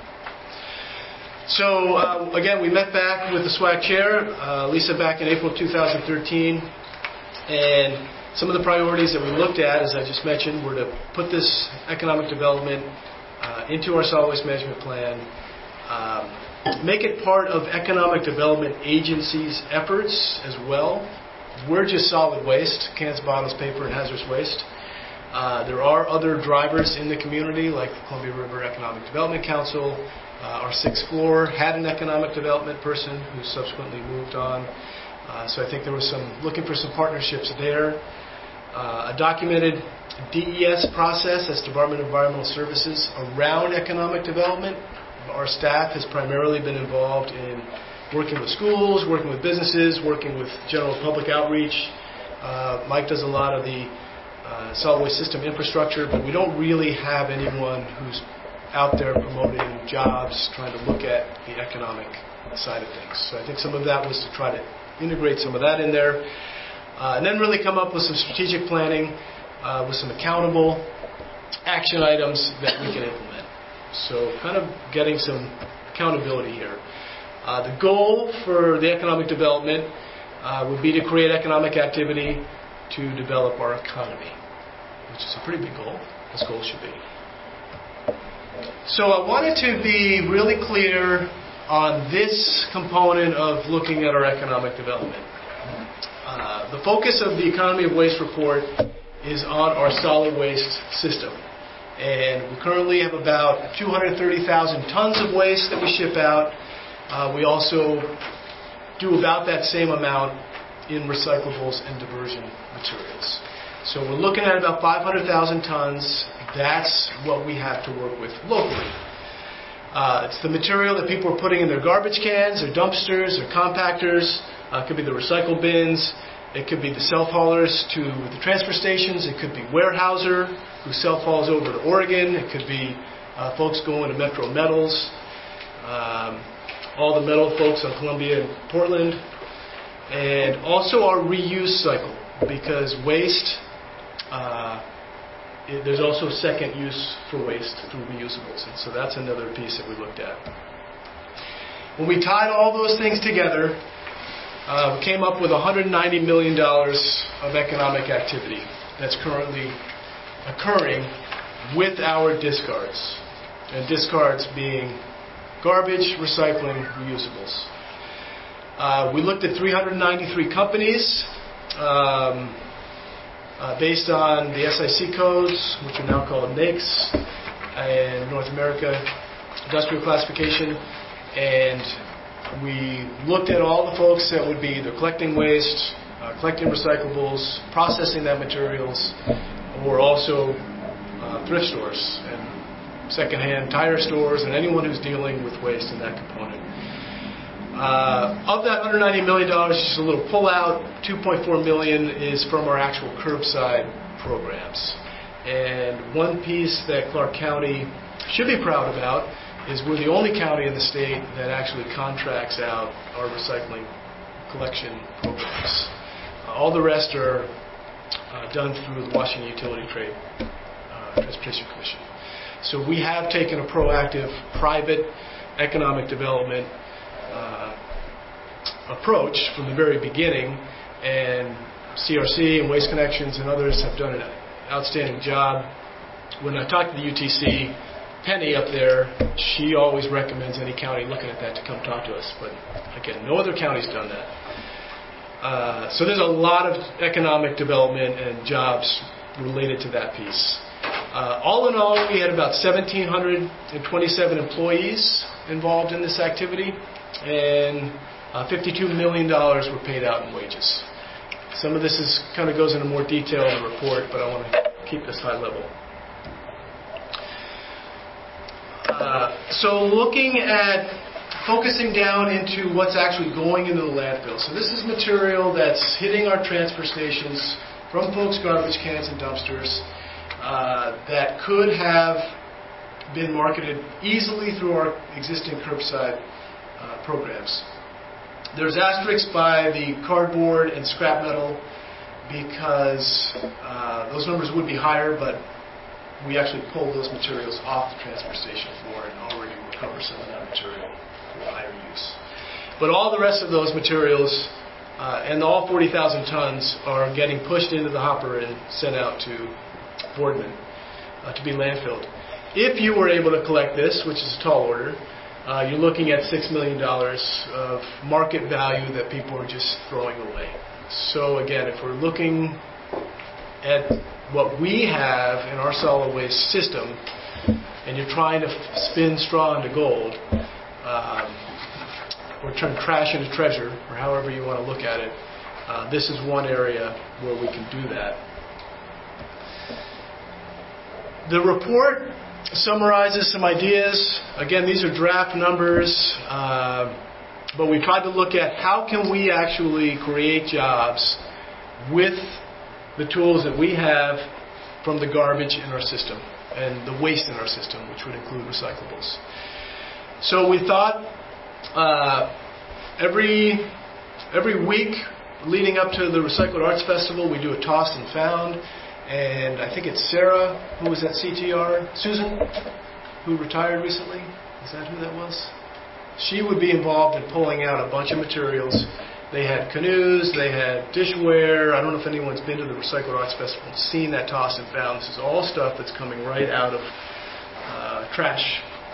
So, uh, again, we met back with the SWAC chair, uh, Lisa, back in April two thousand thirteen, and some of the priorities that we looked at, as I just mentioned, were to put this economic development uh, into our solid waste management plan, um, make it part of economic development agencies' efforts as well. We're just solid waste, cans, bottles, paper, and hazardous waste. Uh, there are other drivers in the community, like the Columbia River Economic Development Council. Uh, our sixth floor had an economic development person who subsequently moved on. Uh, so I think there was some looking for some partnerships there. Uh, a documented D E S process, that's Department of Environmental Services, around economic development. Our staff has primarily been involved in working with schools, working with businesses, working with general public outreach. Uh, Mike does a lot of the uh, solid waste system infrastructure, but we don't really have anyone who's out there promoting jobs, trying to look at the economic side of things. So I think some of that was to try to integrate some of that in there. Uh, and then really come up with some strategic planning uh, with some accountable action items that we can implement. So kind of getting some accountability here. Uh, the goal for the economic development uh, would be to create economic activity to develop our economy, which is a pretty big goal, as goals should be. So I wanted to be really clear on this component of looking at our economic development. Uh, the focus of the Economy of Waste report is on our solid waste system. And we currently have about two hundred thirty thousand tons of waste that we ship out. Uh, we also do about that same amount in recyclables and diversion materials. So we're looking at about five hundred thousand tons. That's what we have to work with locally. Uh, it's the material that people are putting in their garbage cans, their dumpsters, their compactors. Uh, it could be the recycle bins. It could be the self-haulers to the transfer stations. It could be Weyerhaeuser, who self-hauls over to Oregon. It could be uh, folks going to Metro Metals, um, all the metal folks on Columbia and Portland, and also our reuse cycle, because waste, uh, it, there's also second use for waste through reusables, and so that's another piece that we looked at. When we tied all those things together, Uh, we came up with one hundred ninety million dollars of economic activity that's currently occurring with our discards. And discards being garbage, recycling, reusables. Uh, we looked at three hundred ninety-three companies um, uh, based on the S I C codes, which are now called N A I C S, and North America Industrial Classification. And we looked at all the folks that would be either collecting waste, uh, collecting recyclables, processing that materials, or also uh, thrift stores and secondhand tire stores and anyone who's dealing with waste in that component. Uh, of that one hundred ninety million dollars, just a little pullout, two point four million dollars is from our actual curbside programs. And one piece that Clark County should be proud about is we're the only county in the state that actually contracts out our recycling collection programs. Uh, all the rest are uh, done through the Washington Utility Trade uh, Transportation Commission. So we have taken a proactive private economic development uh, approach from the very beginning, and C R C and Waste Connections and others have done an outstanding job. When I talk to the U T C, Penny up there, she always recommends any county looking at that to come talk to us. But again, no other county's done that. Uh, so there's a lot of economic development and jobs related to that piece. Uh, all in all, we had about one thousand seven hundred twenty-seven employees involved in this activity, and uh, fifty-two million dollars were paid out in wages. Some of this is kind of goes into more detail in the report, but I want to keep this high level. Uh, so looking at focusing down into what's actually going into the landfill. So this is material that's hitting our transfer stations from folks' garbage cans and dumpsters uh, that could have been marketed easily through our existing curbside uh, programs. There's asterisks by the cardboard and scrap metal because uh, those numbers would be higher, but we actually pulled those materials off the transfer station floor and already recovered some of that material for higher use. But all the rest of those materials, uh, and all forty thousand tons, are getting pushed into the hopper and sent out to Boardman uh, to be landfilled. If you were able to collect this, which is a tall order, uh, you're looking at six million dollars of market value that people are just throwing away. So again, if we're looking at what we have in our solid waste system, and you're trying to spin straw into gold, um, or turn trash into treasure, or however you want to look at it, uh, this is one area where we can do that. The report summarizes some ideas. Again, these are draft numbers, uh, but we tried to look at how can we actually create jobs with the tools that we have from the garbage in our system and the waste in our system, which would include recyclables. So we thought uh, every every week leading up to the Recycled Arts Festival, we do a Tossed and Found, and I think it's Sarah, who was at C T R, Susan, who retired recently. Is that who that was? She would be involved in pulling out a bunch of materials. They had canoes, they had dishware. I don't know if anyone's been to the Recycled Arts Festival and seen that Tossed and Found. This is all stuff that's coming right out of uh, trash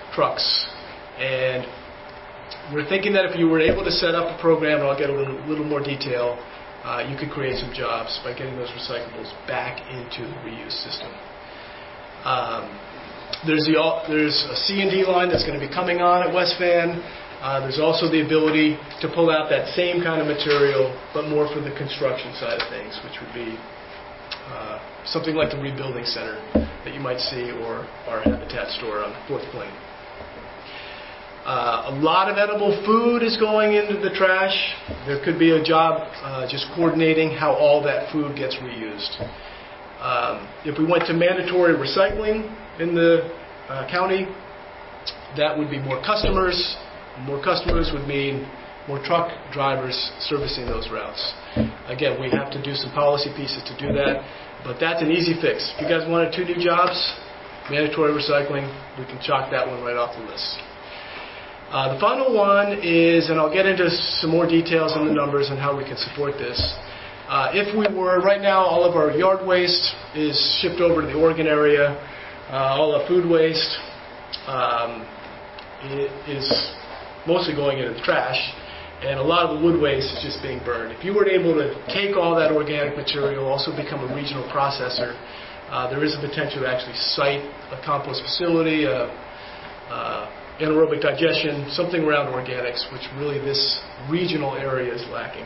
trucks. And we're thinking that if you were able to set up a program, and I'll get a little, little more detail, uh, you could create some jobs by getting those recyclables back into the reuse system. Um, there's, the, there's a C and D line that's going to be coming on at West Van. Uh, there's also the ability to pull out that same kind of material, but more for the construction side of things, which would be uh, something like the rebuilding center that you might see, or our Habitat store on Fourth Plain. Uh, a lot of edible food is going into the trash. There could be a job uh, just coordinating how all that food gets reused. Um, if we went to mandatory recycling in the uh, county, that would be more customers. More customers would mean more truck drivers servicing those routes. Again, we have to do some policy pieces to do that, but that's an easy fix. If you guys wanted two new jobs, mandatory recycling, we can chalk that one right off the list. Uh, the final one is, and I'll get into some more details on the numbers and how we can support this. Uh, if we were, right now, all of our yard waste is shipped over to the Oregon area. Uh, all the food waste um, is mostly going into the trash, and a lot of the wood waste is just being burned. If you were able to take all that organic material, also become a regional processor, uh, there is a potential to actually site a compost facility, a, uh, anaerobic digestion, something around organics, which really this regional area is lacking.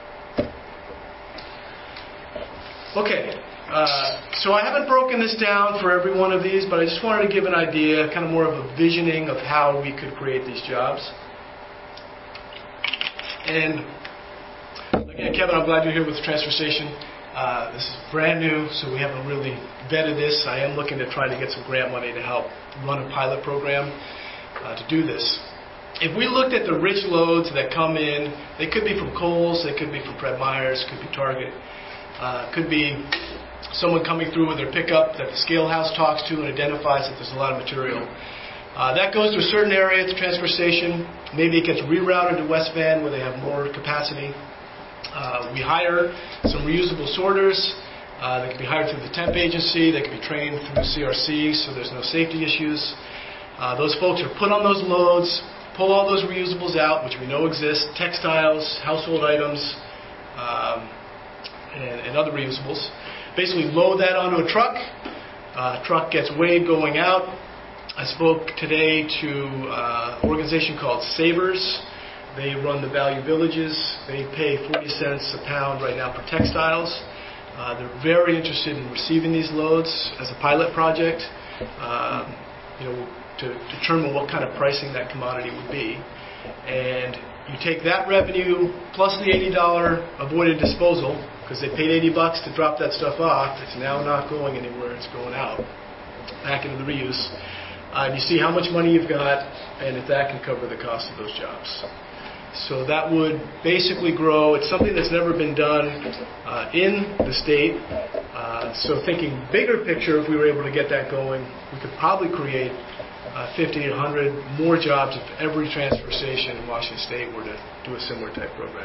Okay, uh, so I haven't broken this down for every one of these, but I just wanted to give an idea, kind of more of a visioning of how we could create these jobs. And again, Kevin, I'm glad you're here with the transfer station. Uh, this is brand new, so we haven't really vetted this. I am looking to try to get some grant money to help run a pilot program uh, to do this. If we looked at the rich loads that come in, they could be from Kohl's, they could be from Fred Meyer's, could be Target, uh, could be someone coming through with their pickup that the scale house talks to and identifies that there's a lot of material. Uh, that goes to a certain area at the transfer station. Maybe it gets rerouted to West Van where they have more capacity. Uh, we hire some reusable sorters. Uh, they can be hired through the temp agency. They can be trained through C R C, so there's no safety issues. Uh, those folks are put on those loads, pull all those reusables out, which we know exist, textiles, household items, um, and, and other reusables. Basically load that onto a truck. Uh, truck gets weighed going out. I spoke today to uh, an organization called Savers. They run the Value Villages. They pay forty cents a pound right now for textiles. Uh, they're very interested in receiving these loads as a pilot project, um, you know, to determine what kind of pricing that commodity would be. And you take that revenue plus the eighty dollars avoided disposal, because they paid eighty bucks to drop that stuff off. It's now not going anywhere. It's going out back into the reuse. Uh, and you see how much money you've got, and if that can cover the cost of those jobs. So that would basically grow. It's something that's never been done uh, in the state. Uh, so thinking bigger picture, if we were able to get that going, we could probably create uh, fifty to one hundred more jobs if every transfer station in Washington State were to do a similar type program.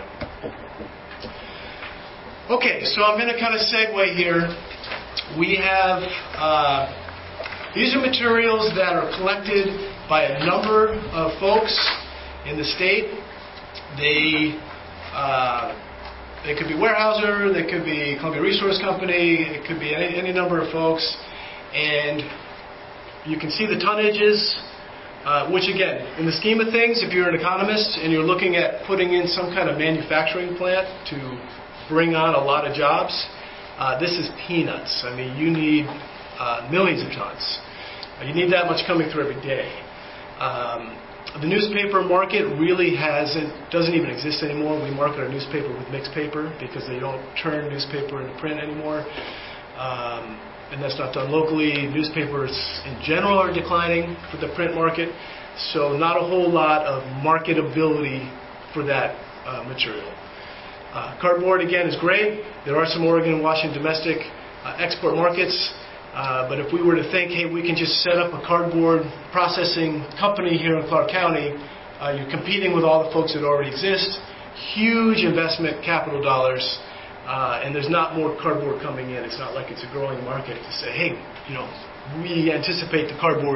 Okay, so I'm going to kind of segue here. We have... Uh, These are materials that are collected by a number of folks in the state. They uh, they could be Weyerhaeuser, they could be Columbia Resource Company, it could be any, any number of folks. And you can see the tonnages, uh, which again, in the scheme of things, if you're an economist and you're looking at putting in some kind of manufacturing plant to bring on a lot of jobs, uh, this is peanuts. I mean, you need uh, millions of tons. You need that much coming through every day. Um, the newspaper market really hasn't, doesn't even exist anymore. We market our newspaper with mixed paper because they don't turn newspaper into print anymore. Um, and that's not done locally. Newspapers in general are declining for the print market. So not a whole lot of marketability for that uh, material. Uh, cardboard, again, is great. There are some Oregon and Washington domestic uh, export markets. Uh, but if we were to think, hey, we can just set up a cardboard processing company here in Clark County, uh, you're competing with all the folks that already exist, huge investment capital dollars, uh, and there's not more cardboard coming in. It's not like it's a growing market to say, hey, you know, we anticipate the cardboard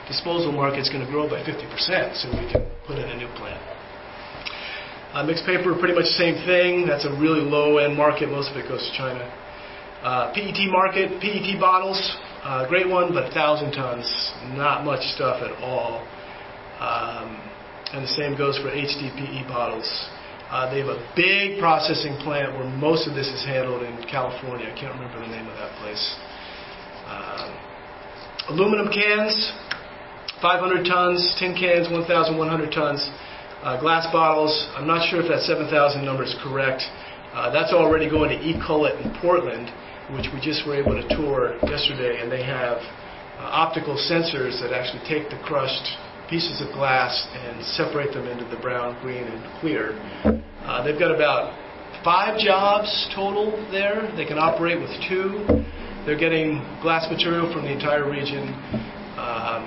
disposal market's going to grow by fifty percent, so we can put in a new plant. Uh, mixed paper, pretty much the same thing. That's a really low-end market. Most of it goes to China. Uh, P E T market, P E T bottles, uh, great one, but one thousand tons, not much stuff at all. Um, and the same goes for H D P E bottles. Uh, they have a big processing plant where most of this is handled in California. I can't remember the name of that place. Uh, aluminum cans, five hundred tons. Tin cans, one thousand one hundred tons. Uh, glass bottles, I'm not sure if that seven thousand number is correct. Uh, that's already going to E-Cullet in Portland, which we just were able to tour yesterday, and they have uh, optical sensors that actually take the crushed pieces of glass and separate them into the brown, green, and clear. Uh, they've got about five jobs total there. They can operate with two. They're getting glass material from the entire region. Um,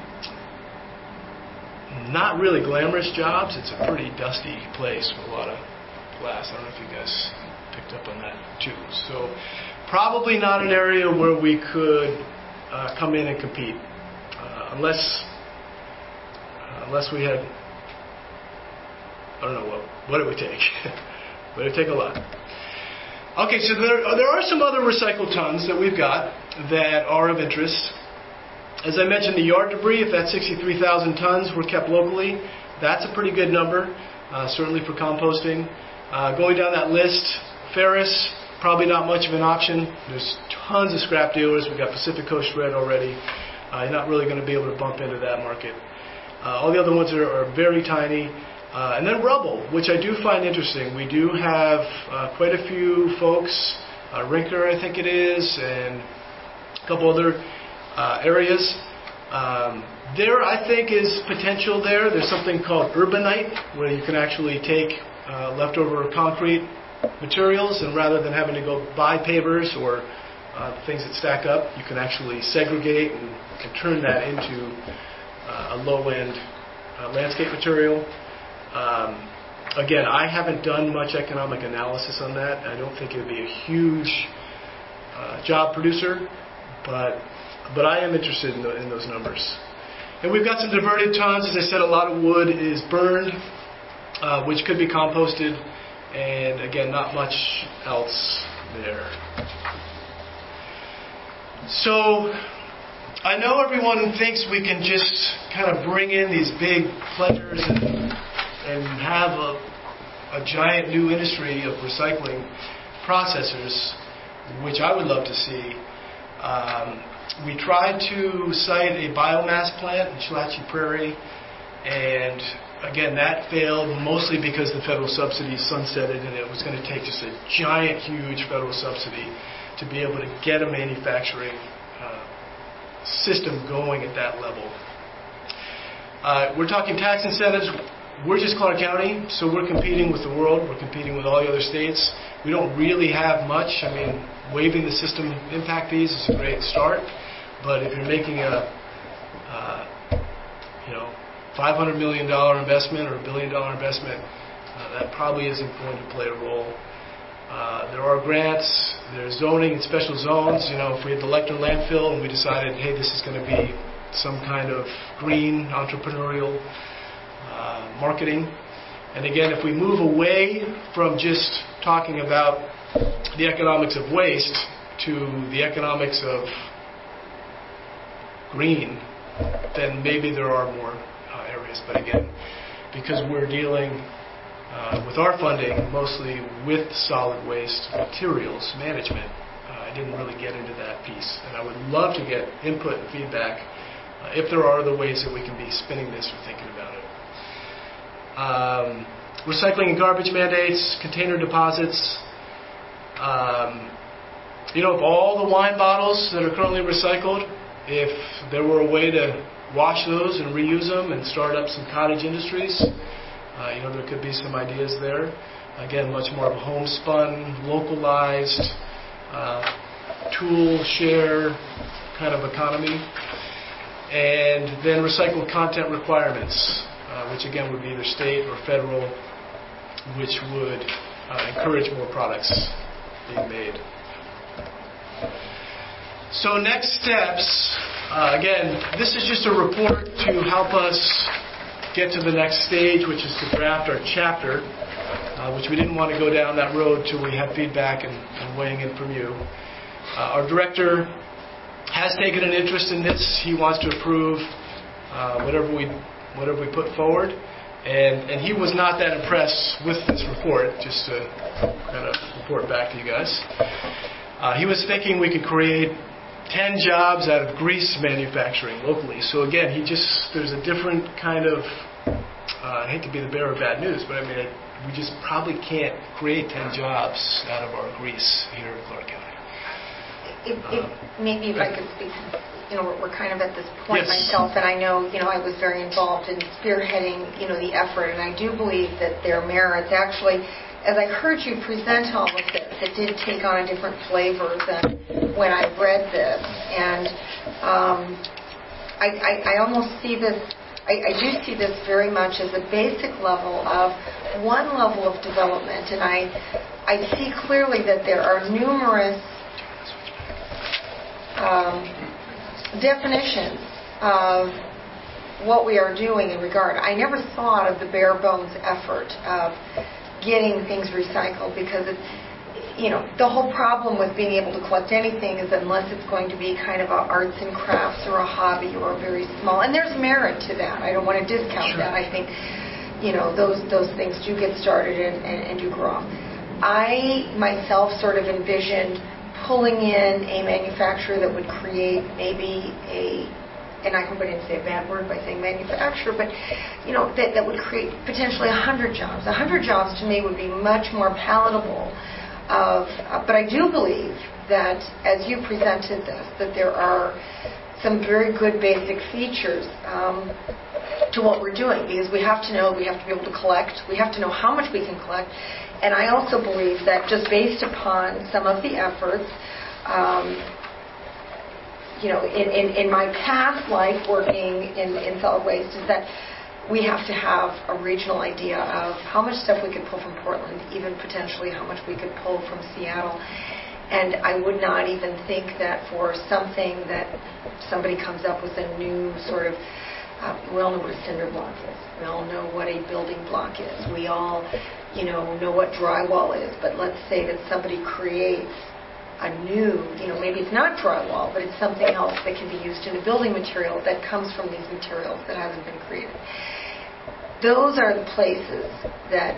not really glamorous jobs. It's a pretty dusty place with a lot of glass. I don't know if you guys picked up on that too. So probably not an area where we could uh, come in and compete, uh, unless uh, unless we had, I don't know, what what it would take. But it would take a lot. Okay, so there there are some other recycled tons that we've got that are of interest. As I mentioned, the yard debris, if that's sixty-three thousand tons were kept locally, that's a pretty good number, uh, certainly for composting. Uh, going down that list, ferrous, probably not much of an option. There's tons of scrap dealers. We've got Pacific Coast Shred already. Uh, you're not really going to be able to bump into that market. Uh, all the other ones are, are very tiny. Uh, and then rubble, which I do find interesting. We do have uh, quite a few folks, uh, Rinker I think it is, and a couple other uh, areas. Um, there I think is potential there. There's something called Urbanite, where you can actually take uh, leftover concrete materials, and rather than having to go buy pavers or uh, things that stack up, you can actually segregate and can turn that into uh, a low-end uh, landscape material. Um, again, I haven't done much economic analysis on that. I don't think it would be a huge uh, job producer, but but I am interested in, the, in those numbers. And we've got some diverted tons. As I said, a lot of wood is burned, uh, which could be composted, and again, not much else there. So I know everyone thinks we can just kind of bring in these big pleasures and and have a, a giant new industry of recycling processors, which I would love to see. Um, we tried to site a biomass plant in Chatelachi Prairie, and again, that failed mostly because the federal subsidy sunsetted, and it was going to take just a giant, huge federal subsidy to be able to get a manufacturing uh, system going at that level. Uh, we're talking tax incentives. We're just Clark County, so we're competing with the world. We're competing with all the other states. We don't really have much. I mean, waiving the system impact fees is a great start, but if you're making a, uh, you know, five hundred million dollars investment or a billion dollar investment, uh, that probably isn't going to play a role. Uh, there are grants, there's zoning and special zones. You know, if we had the Lecter landfill and we decided, hey, this is going to be some kind of green entrepreneurial Uh, marketing. And again, if we move away from just talking about the economics of waste to the economics of green, then maybe there are more uh, areas. But again, because we're dealing uh, with our funding mostly with solid waste materials management, uh, I didn't really get into that piece. And I would love to get input and feedback uh, if there are other ways that we can be spinning this or thinking about it. Um, recycling and garbage mandates, container deposits. Um, you know, if all the wine bottles that are currently recycled, if there were a way to wash those and reuse them and start up some cottage industries, uh, you know, there could be some ideas there. Again, much more of a homespun, localized, uh, tool share kind of economy. And then recycled content requirements. Uh, which again would be either state or federal, which would uh, encourage more products being made. So next steps, uh, again, this is just a report to help us get to the next stage, which is to draft our chapter, uh, which we didn't want to go down that road till we had feedback and, and weighing in from you. Uh, our director has taken an interest in this. He wants to approve uh, whatever we whatever we put forward, and and he was not that impressed with this report. Just to kind of report back to you guys, uh, he was thinking we could create ten jobs out of grease manufacturing locally. So again, he just there's a different kind of uh, I hate to be the bearer of bad news, but I mean it, we just probably can't create ten jobs out of our grease here in Clark County. It, it, maybe if I could speak, you know, we're, we're kind of at this point Yes. myself, and I know, you know, I was very involved in spearheading, you know, the effort, and I do believe that there are merits. Actually, as I heard you present all of this, it did take on a different flavor than when I read this, and um, I, I, I almost see this, I, I do see this very much as a basic level of one level of development, and I, I see clearly that there are numerous Um, definitions of what we are doing in regard. I never thought of the bare bones effort of getting things recycled because it's, you know, the whole problem with being able to collect anything is unless it's going to be kind of a arts and crafts or a hobby or a very small, and there's merit to that. I don't want to discount Sure. that. I think, you know, those those things do get started and, and, and do grow. I myself sort of envisioned pulling in a manufacturer that would create maybe a, and I hope I didn't say a bad word by saying manufacturer, but, you know, that, that would create potentially one hundred jobs. one hundred jobs to me would be much more palatable. Of, uh, but I do believe that, as you presented this, that there are some very good basic features um, to what we're doing, because we have to know, we have to be able to collect, we have to know how much we can collect. And I also believe that just based upon some of the efforts, um, you know, in, in, in my past life working in, in solid waste, is that we have to have a regional idea of how much stuff we could pull from Portland, even potentially how much we could pull from Seattle. And I would not even think that for something that somebody comes up with a new sort of, uh, we all know what a cinder block is. We all know what a building block is. We all, you know, know what drywall is. But let's say that somebody creates a new, you know, maybe it's not drywall, but it's something else that can be used in a building material that comes from these materials that hasn't been created. Those are the places that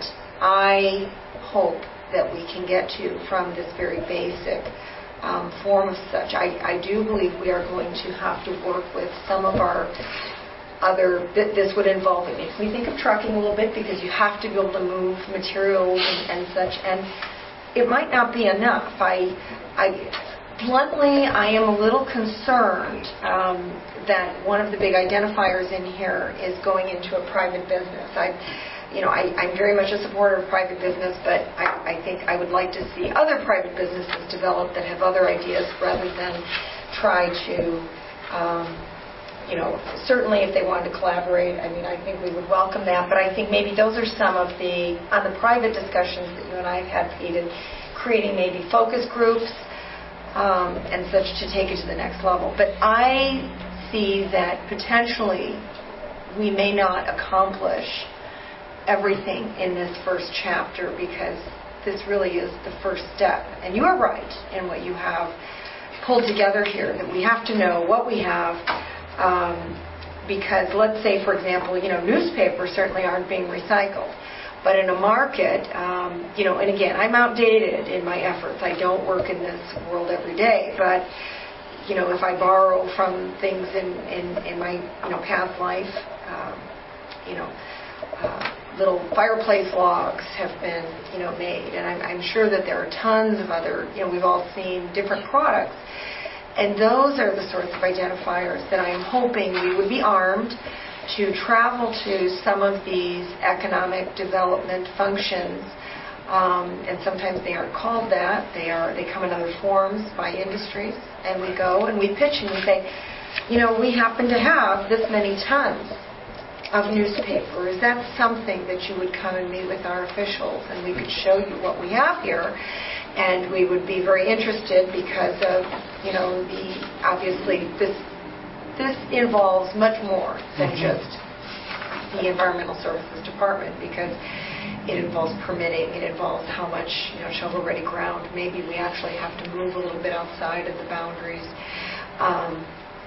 I hope that we can get to from this very basic um, form of such. I, I do believe we are going to have to work with some of our other, th- this would involve, it makes me think of trucking a little bit, because you have to be able to move materials and, and such, and it might not be enough. I, I bluntly, I am a little concerned um, that one of the big identifiers in here is going into a private business. I You know, I, I'm very much a supporter of private business, but I, I think I would like to see other private businesses develop that have other ideas rather than try to, um, you know, certainly if they wanted to collaborate, I mean, I think we would welcome that. But I think maybe those are some of the, on the private discussions that you and I have had, Pete, and creating maybe focus groups um, and such to take it to the next level. But I see that potentially we may not accomplish everything in this first chapter, because this really is the first step. And you are right in what you have pulled together here, that we have to know what we have, um, because let's say, for example, you know, newspapers certainly aren't being recycled. But in a market, um, you know, and again, I'm outdated in my efforts. I don't work in this world every day, but you know, if I borrow from things in, in, in my, you know, past life, um, you know, uh, little fireplace logs have been, you know, made, and I'm, I'm sure that there are tons of other, you know, we've all seen different products, and those are the sorts of identifiers that I'm hoping we would be armed to travel to some of these economic development functions, um, and sometimes they aren't called that, they are, they come in other forms by industries, and we go and we pitch and we say, you know, we happen to have this many tons of newspaper. Is that something that you would come and meet with our officials and we could show you what we have here? And we would be very interested because of, you know, the obviously this this involves much more than mm-hmm. just the Environmental Services Department, because it involves permitting, it involves how much, you know, shovel-ready ground. Maybe we actually have to move a little bit outside of the boundaries. Um,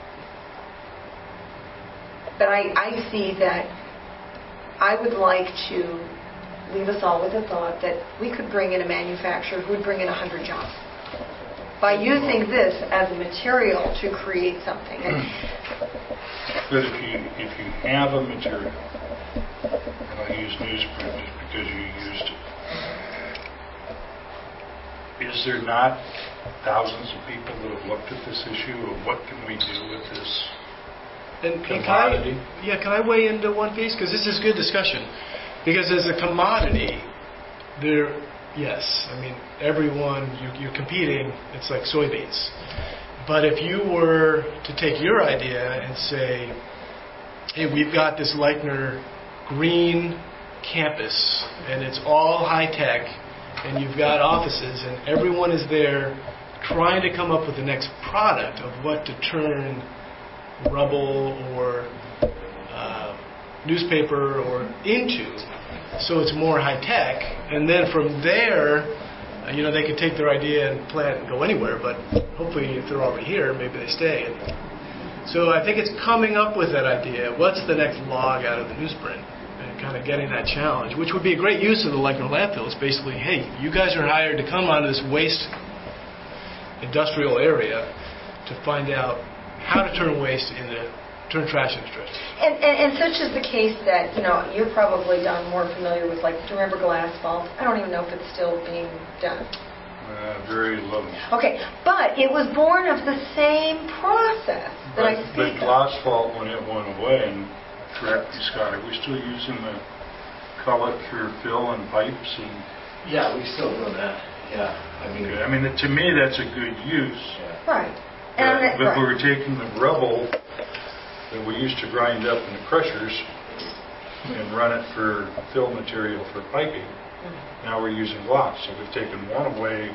but I, I see that I would like to leave us all with a thought that we could bring in a manufacturer who would bring in one hundred jobs by using this as a material to create something. And but if you if you have a material, and I use newsprint just because you used it, is there not thousands of people that have looked at this issue of what can we do with this and, commodity? And can I, yeah, can I weigh into one piece? Because this is good discussion. Because as a commodity, there, yes, I mean, everyone, you, you're competing, it's like soybeans. But if you were to take your idea and say, hey, we've got this Leichner green campus, and it's all high-tech, and you've got offices, and everyone is there trying to come up with the next product of what to turn rubble or uh, newspaper or into, so it's more high-tech, and then from there, uh, you know, they could take their idea and plant and go anywhere, but hopefully if they're already here, maybe they stay. So I think it's coming up with that idea, what's the next log out of the newsprint, and kind of getting that challenge, which would be a great use of the Leichner landfill. It's basically, hey, you guys are hired to come onto this waste industrial area to find out how to turn waste into turn trash into trash. And, and, and such is the case that, you know, you're probably done more familiar with, like, do you remember glass fault? I don't even know if it's still being done. Uh, very low. Okay, but it was born of the same process that but, I speak But glass fault, when it went away, and correct me, Scott, are we still using the cullet for fill and pipes? And yeah, we still do that. Yeah, I mean, okay. I mean, to me, that's a good use. Yeah. Right. And and but right. we were taking the rubble that we used to grind up in the crushers and run it for fill material for piping. Mm-hmm. Now we're using glass, so we've taken one away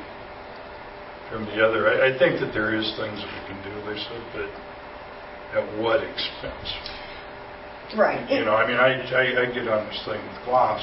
from the other. I, I think that there is things that we can do, Lisa, but at what expense? Right. You know, I mean, I, I, I get on this thing with glass.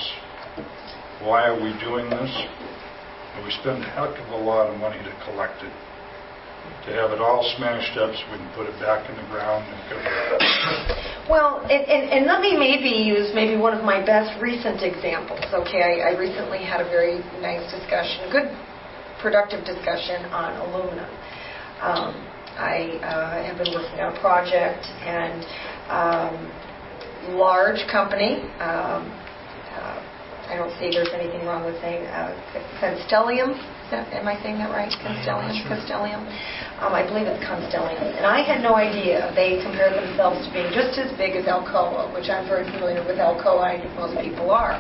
Why are we doing this? And we spend a heck of a lot of money to collect it. To have it all smashed up so we can put it back in the ground and cover it up. Well, and, and, and let me maybe use maybe one of my best recent examples. Okay, I, I recently had a very nice discussion, a good productive discussion on aluminum. Um, I uh, have been working on a project, and um, large company, um, uh, I don't see there's anything wrong with saying uh, Constellium. That, am I saying that right? Constellium? Sure. Constellium? Um, I believe it's Constellium. And I had no idea. They compared themselves to being just as big as Alcoa, which I'm very familiar with Alcoa. I think most people are.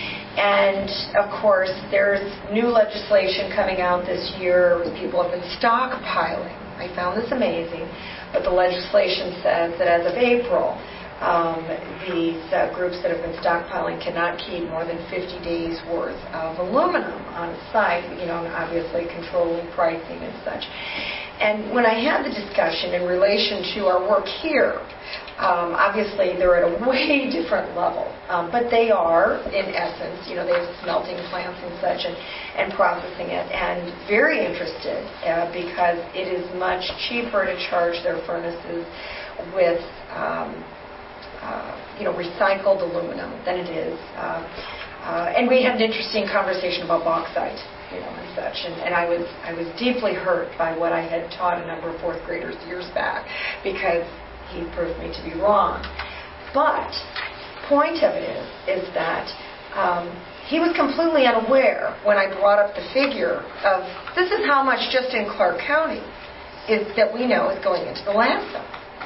And, of course, there's new legislation coming out this year. People have been stockpiling. I found this amazing. But the legislation says that as of April, Um, these uh, groups that have been stockpiling cannot keep more than fifty days worth of aluminum on site, you know, and obviously controlling pricing and such. And when I had the discussion in relation to our work here, um, obviously they're at a way different level, um, but they are, in essence, you know, they have smelting plants and such and, and processing it, and very interested uh, because it is much cheaper to charge their furnaces with um, Uh, you know, recycled aluminum than it is. Uh, uh, and we had an interesting conversation about bauxite, you know, and such. And, and I was I was deeply hurt by what I had taught a number of fourth graders years back, because he proved me to be wrong. But point of it is, is that um, he was completely unaware when I brought up the figure of this is how much just in Clark County is that we know is going into the landfill.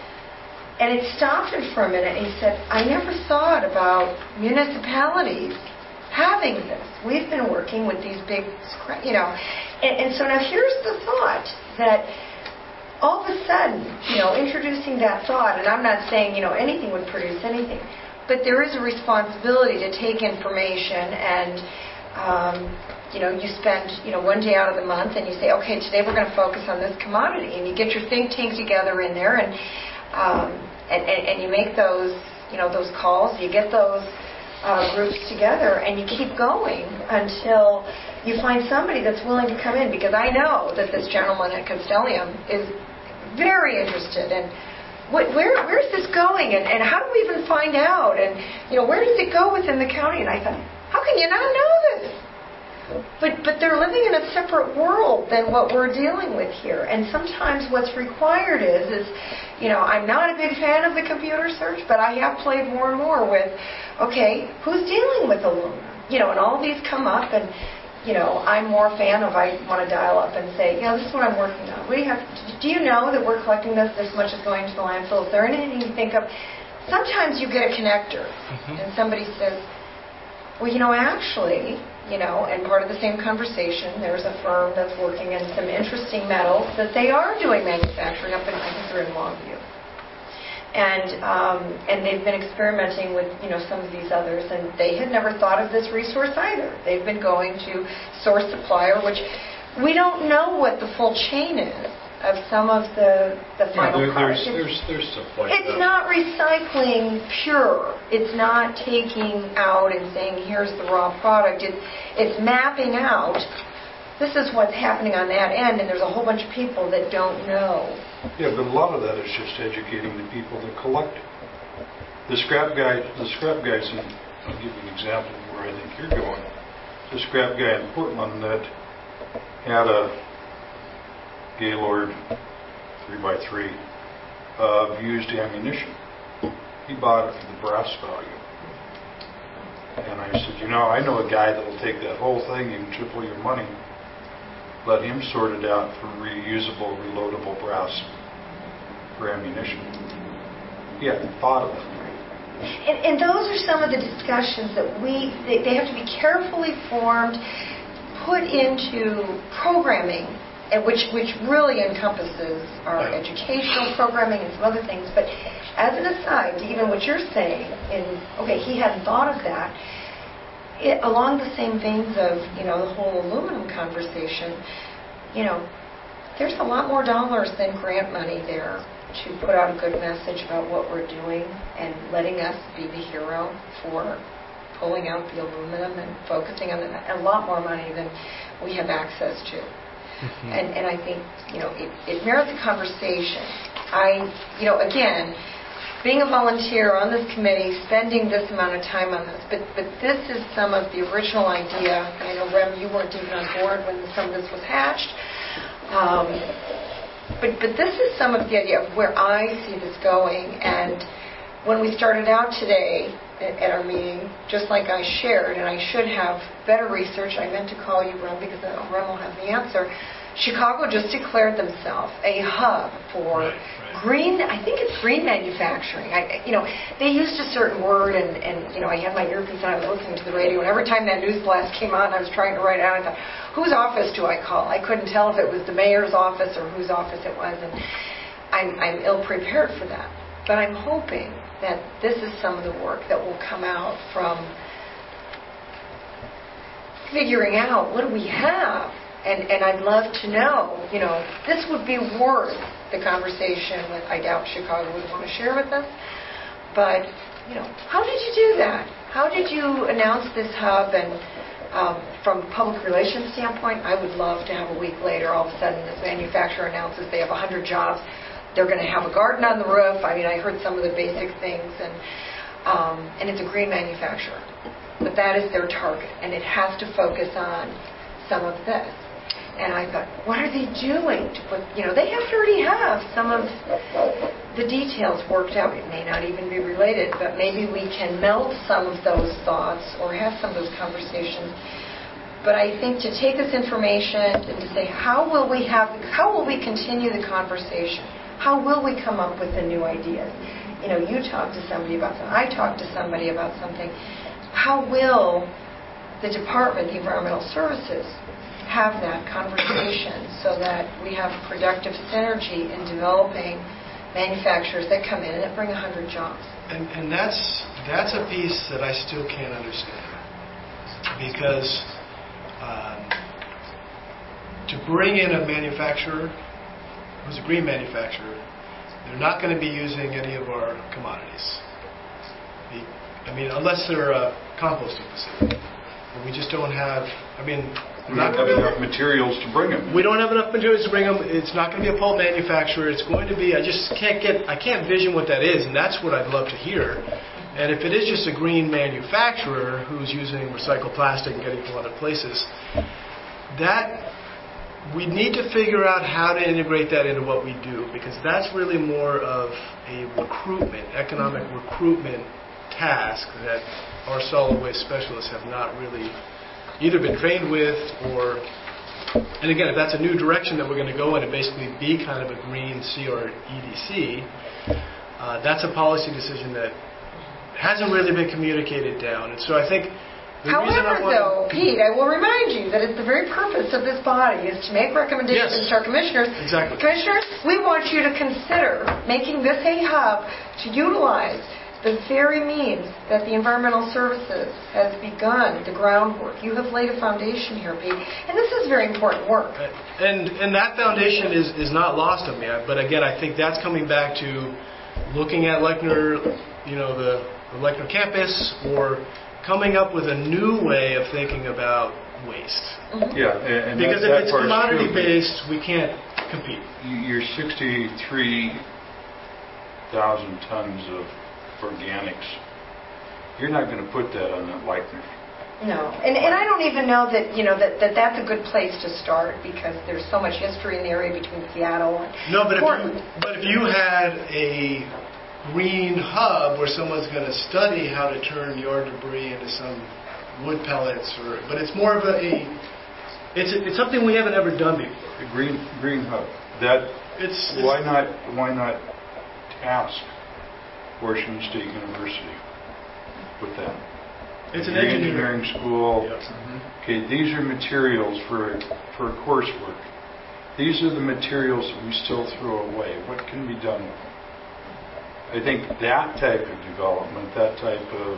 And it stopped him for a minute, and he said, I never thought about municipalities having this. We've been working with these big, you know. And, and so now here's the thought, that all of a sudden, you know, introducing that thought, and I'm not saying, you know, anything would produce anything, but there is a responsibility to take information and, um, you know, you spend, you know, one day out of the month and you say, okay, today we're going to focus on this commodity. And you get your think tank together in there and, um, and, and, and you make those, you know, those calls, you get those uh, groups together and you keep going until you find somebody that's willing to come in, because I know that this gentleman at Constellium is very interested in what, where where's this going and, and how do we even find out, and you know, where does it go within the county? And I thought, how can you not know this? But but they're living in a separate world than what we're dealing with here. And sometimes what's required is is you know, I'm not a big fan of the computer search, but I have played more and more with, okay, who's dealing with aluminum? You know, and all these come up and you know, I'm more a fan of, I want to dial up and say, you know, this is what I'm working on. What do you have? Do you know that we're collecting this? This much is going to the landfill. Is there anything you think of? Sometimes you get a connector, mm-hmm. and somebody says, well, you know, actually, you know, and part of the same conversation, there's a firm that's working in some interesting metals that they are doing manufacturing up in, I think they're in Longview. And um, and they've been experimenting with, you know, some of these others, and they had never thought of this resource either. They've been going to source supplier, which we don't know what the full chain is of some of the, the final yeah, there, products. There's, there's, there's stuff like It's that. not recycling pure. It's not taking out and saying, here's the raw product. It's, it's mapping out, this is what's happening on that end, and there's a whole bunch of people that don't know. Yeah, but a lot of that is just educating the people that collect it. The scrap guy, the scrap guys, and I'll give you an example of where I think you're going. The scrap guy in Portland that had a Gaylord three by three of used ammunition. He bought it for the brass value. And I said, you know, I know a guy that will take that whole thing, even triple your money. Let him sort it out for reusable, reloadable brass for ammunition. He hadn't thought of it. And, and those are some of the discussions that we, they, they have to be carefully formed, put into programming, and which, which really encompasses our educational programming and some other things. But as an aside, to even what you're saying, in, okay, he hadn't thought of that, It, along the same veins of, you know, the whole aluminum conversation, you know, there's a lot more dollars than grant money there to put out a good message about what we're doing and letting us be the hero for pulling out the aluminum and focusing on the, a lot more money than we have access to. Mm-hmm. And, and I think, you know, it, it merits a conversation. I, you know, again, being a volunteer on this committee, spending this amount of time on this, but but this is some of the original idea. And I know, Rem, you weren't even on board when some of this was hatched. Um, but but this is some of the idea of where I see this going. And when we started out today at, at our meeting, just like I shared, and I should have better research. I meant to call you, Rem, because Rem will have the answer. Chicago just declared themselves a hub for right, right. green, I think it's green manufacturing. I, you know, they used a certain word, and, and, you know, I had my earpiece and I was listening to the radio, and every time that news blast came on, I was trying to write it out. I thought, whose office do I call? I couldn't tell if it was the mayor's office or whose office it was, and I'm, I'm ill-prepared for that. But I'm hoping that this is some of the work that will come out from figuring out, what do we have? And, and I'd love to know, you know, this would be worth the conversation that I doubt Chicago would want to share with us. But, you know, how did you do that? How did you announce this hub? And um, from a public relations standpoint, I would love to have a week later, all of a sudden, this manufacturer announces they have one hundred jobs. They're going to have a garden on the roof. I mean, I heard some of the basic things. And, um, and it's a green manufacturer. But that is their target. And it has to focus on some of this. And I thought, what are they doing to put, you know, they have to already have some of the details worked out. It may not even be related, but maybe we can meld some of those thoughts or have some of those conversations. But I think to take this information and to say, how will we have, how will we continue the conversation? How will we come up with the new ideas? You know, you talk to somebody about something, I talk to somebody about something. How will the Department of Environmental Services have that conversation so that we have productive synergy in developing manufacturers that come in and that bring one hundred jobs. And, and that's that's a piece that I still can't understand. Because um, to bring in a manufacturer who's a green manufacturer, they're not going to be using any of our commodities. The, I mean, unless they're a composting facility. And we just don't have, I mean... We don't have enough materials to bring them. We don't have enough materials to bring them. It's not going to be a pulp manufacturer. It's going to be, I just can't get, I can't vision what that is, and that's what I'd love to hear. And if it is just a green manufacturer who's using recycled plastic and getting it from other places, that, we need to figure out how to integrate that into what we do, because that's really more of a recruitment, economic recruitment task that our solid waste specialists have not really either been trained with or, and again, if that's a new direction that we're going to go in and basically be kind of a green C R E D C, uh, that's a policy decision that hasn't really been communicated down. And so I think the reason I However, want though, to, Pete, I will remind you that it's the very purpose of this body is to make recommendations Yes. to our commissioners. Exactly. Commissioners, we want you to consider making this a hub to utilize the very means that the Environmental Services has begun, the groundwork. You have laid a foundation here, Pete, and this is very important work. and and that foundation is, is not lost on me. But again, I think that's coming back to looking at Lechner, you know, the, the Lechner campus, or coming up with a new way of thinking about waste. Mm-hmm. Yeah, and, and Because that, if it's that part's commodity true. based, we can't compete. Your sixty-three thousand tons of organics, you're not going to put that on that Lechner. No, and and I don't even know that you know that, that that's a good place to start, because there's so much history in the area between Seattle and No, but if Portland. you, but if you had a green hub where someone's going to study how to turn yard debris into some wood pellets, or but it's more of a, a it's it's something we haven't ever done before. The green green hub. That It's, it's why not why not task Washington State University with that? It's an Your engineering. engineering school. Yep. Mm-hmm. Okay, these are materials for for coursework. These are the materials that we still throw away. What can be done with them? I think that type of development, that type of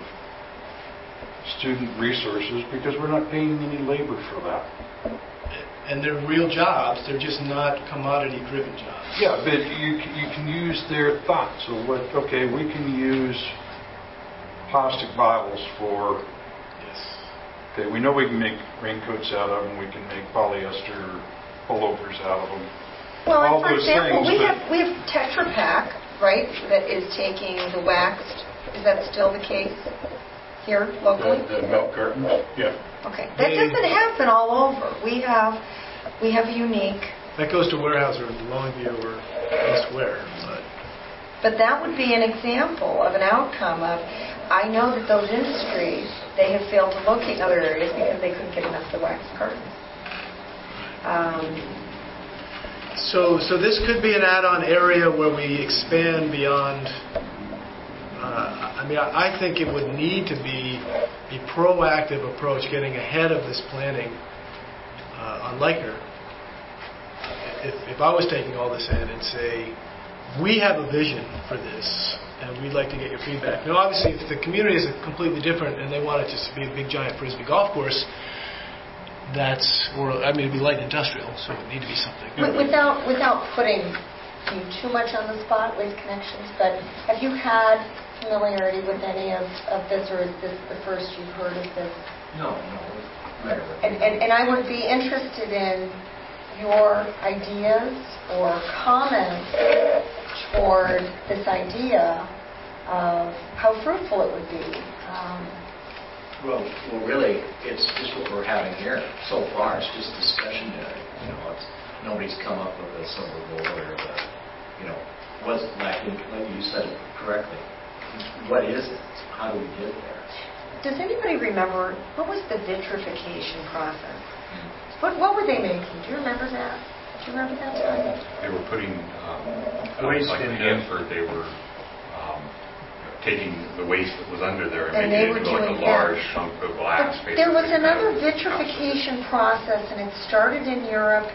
student resources, because we're not paying any labor for that. And they're real jobs. They're just not commodity-driven jobs. Yeah, but you you can use their thoughts. So what? Okay, we can use plastic bottles for. Yes. Okay, we know we can make raincoats out of them. We can make polyester pullovers out of them. Well, all and for those example, things, we but- have we have Tetra Pak, right, that is taking the waxed. Is that still the case here locally? The, the milk cartons. Yeah. Okay, that They- doesn't happen all over. We have we have a unique, That goes to Weyerhaeuser in Longview or elsewhere. But but that would be an example of an outcome of. I know that those industries they have failed to locate in other areas because they couldn't get enough of the waxed cartons. Um, So, so this could be an add-on area where we expand beyond. Uh, I mean, I, I think it would need to be a proactive approach, getting ahead of this planning uh, on Lechner. If, if I was taking all this in and say, we have a vision for this, and we'd like to get your feedback. Now, obviously, if the community is completely different and they want it just to be a big giant frisbee golf course, that's, or I mean, it'd be light industrial, so it would need to be something. wi- without without putting you too much on the spot, Waste Connections, but have you had familiarity with any of, of this, or is this the first you've heard of this? No, no. never. And, and, and I would be interested in your ideas or comments toward this idea of how fruitful it would be. Um, Well, well, really, it's just what we're having here so far. It's just discussion. Uh, you know, it's, nobody's come up with a silver bullet or the, you know, what's lacking. Like you said it correctly. What is it? How do we get there? Does anybody remember, what was the vitrification process? What, what were they making? Do you remember that? Do you remember that? Tony? They were putting, um, Waste like into- Hanford, they were um, taking the waste that was under there and, And they making it were into like a doing that. large chunk of glass. But there was basically, another kind of vitrification process, and it started in Europe,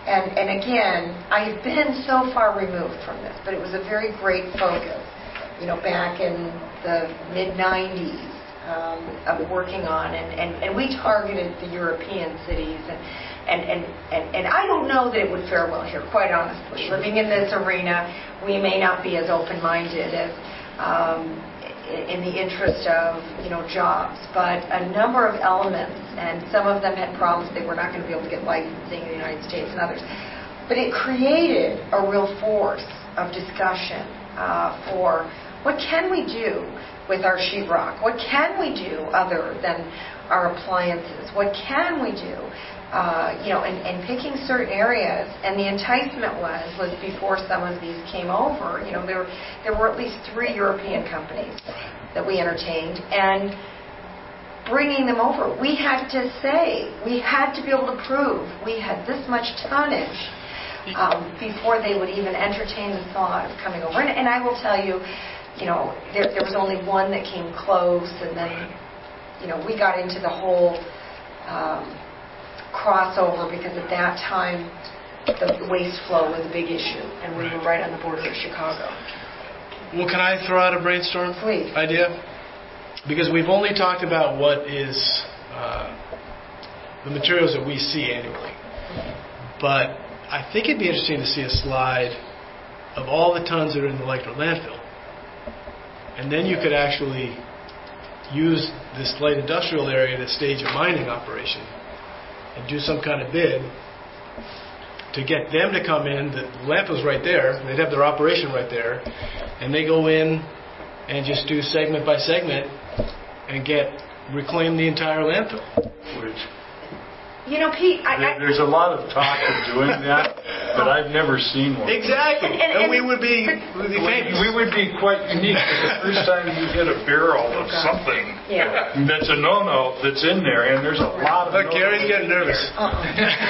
And, and again, I've been so far removed from this, but it was a very great focus, you know, back in the mid nineties um, of working on, and, and, and we targeted the European cities, and, and, and, and, and I don't know that it would fare well here, quite honestly. Living in this arena, we may not be as open-minded as um, in the interest of, you know, jobs, but a number of elements, and some of them had problems. They were not going to be able to get licensing in the United States and others. But it created a real force of discussion uh, for what can we do with our sheetrock? What can we do other than our appliances? What can we do? Uh, you know, and, and picking certain areas, and the enticement was, was before some of these came over, you know, there, there were at least three European companies that we entertained, and bringing them over, we had to say, we had to be able to prove we had this much tonnage um, before they would even entertain the thought of coming over. And, and I will tell you, you know, there, there was only one that came close, and then, you know, we got into the whole um, crossover, because at that time the waste flow was a big issue, and we were right on the border of Chicago. Well, can I throw out a brainstorm Please. idea? Because we've only talked about what is uh, the materials that we see annually. But I think it'd be interesting to see a slide of all the tons that are in the Lakeland landfill. And then you could actually use this light industrial area to stage a mining operation and do some kind of bid to get them to come in. The landfill's right there. They'd have their operation right there. And they go in and just do segment by segment and get reclaim the entire landfill. Which, you know, Pete, I, there, I, there's a lot of talk of doing that, but I've never seen one. Exactly. And, and, and we would be, we'd be famous. We would be quite unique. The first time you get a barrel of something yeah. that's a no-no that's in there, and there's a lot of Look, Gary's getting nervous. Uh-uh.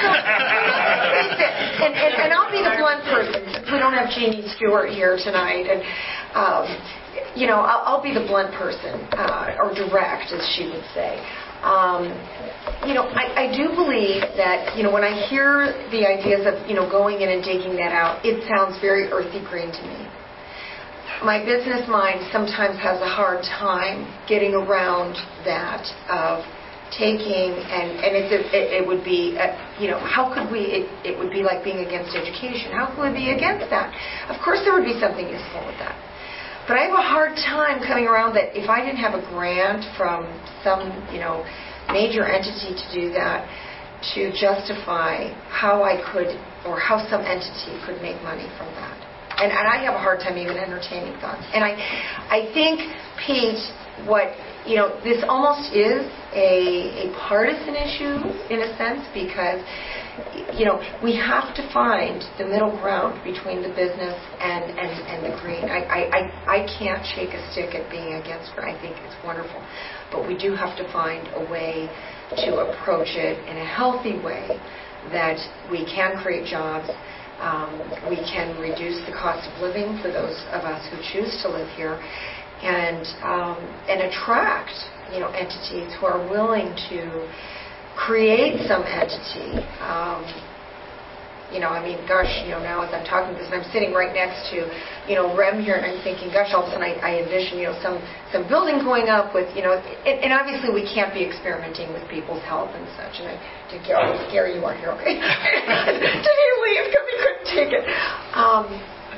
and, and, and I'll be the blunt person, since we don't have Jeannie Stewart here tonight, and um, you know, I'll, I'll be the blunt person, uh, or direct, as she would say. Um, you know, I, I do believe that, you know, when I hear the ideas of, you know, going in and digging that out, it sounds very earthy green to me. My business mind sometimes has a hard time getting around that of taking, and, and it's a, it, it would be, a, you know, how could we, it, it would be like being against education. How could we be against that? Of course there would be something useful with that. But I have a hard time coming around that if I didn't have a grant from some, you know, major entity to do that, to justify how I could, or how some entity could make money from that. And, and I have a hard time even entertaining thoughts. And I, I think, Pete, what, you know, this almost is a, a partisan issue in a sense, because, you know, we have to find the middle ground between the business and, and, and the green. I, I, I, I can't shake a stick at being against green. I think it's wonderful. But we do have to find a way to approach it in a healthy way that we can create jobs, um, we can reduce the cost of living for those of us who choose to live here, and um, and attract, you know, entities who are willing to create some entity. Um, you know, I mean, gosh, you know, now as I'm talking this, and I'm sitting right next to, you know, Rem here, and I'm thinking, gosh, all of a sudden I, I envision, you know, some, some building going up with, you know, and, and obviously we can't be experimenting with people's health and such. And I did, Gary, Gary, you are here, okay? Did he leave because he couldn't take it? Um,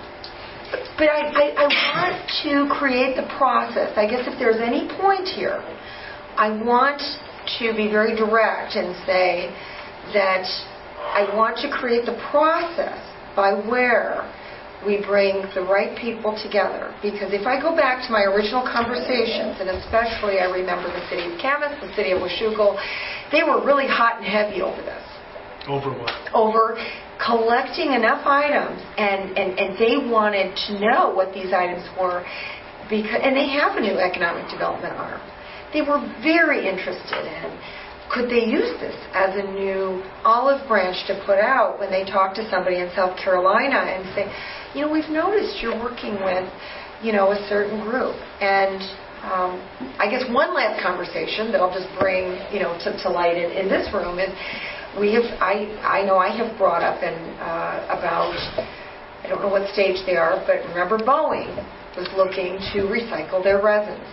but I, I, I want to create the process. I guess if there's any point here, I want to be very direct and say that I want to create the process by where we bring the right people together. Because if I go back to my original conversations, and especially I remember the city of Camas, the city of Washougal, they were really hot and heavy over this. Over what? Over collecting enough items, and, and, and they wanted to know what these items were, because, and they have a new economic development arm. They were very interested in, could they use this as a new olive branch to put out when they talk to somebody in South Carolina and say, you know, we've noticed you're working with, you know, a certain group. And um, I guess one last conversation that I'll just bring, you know, to, to light in, in this room is, we have, I, I know I have brought up in, uh, about, I don't know what stage they are, but remember Boeing was looking to recycle their resins.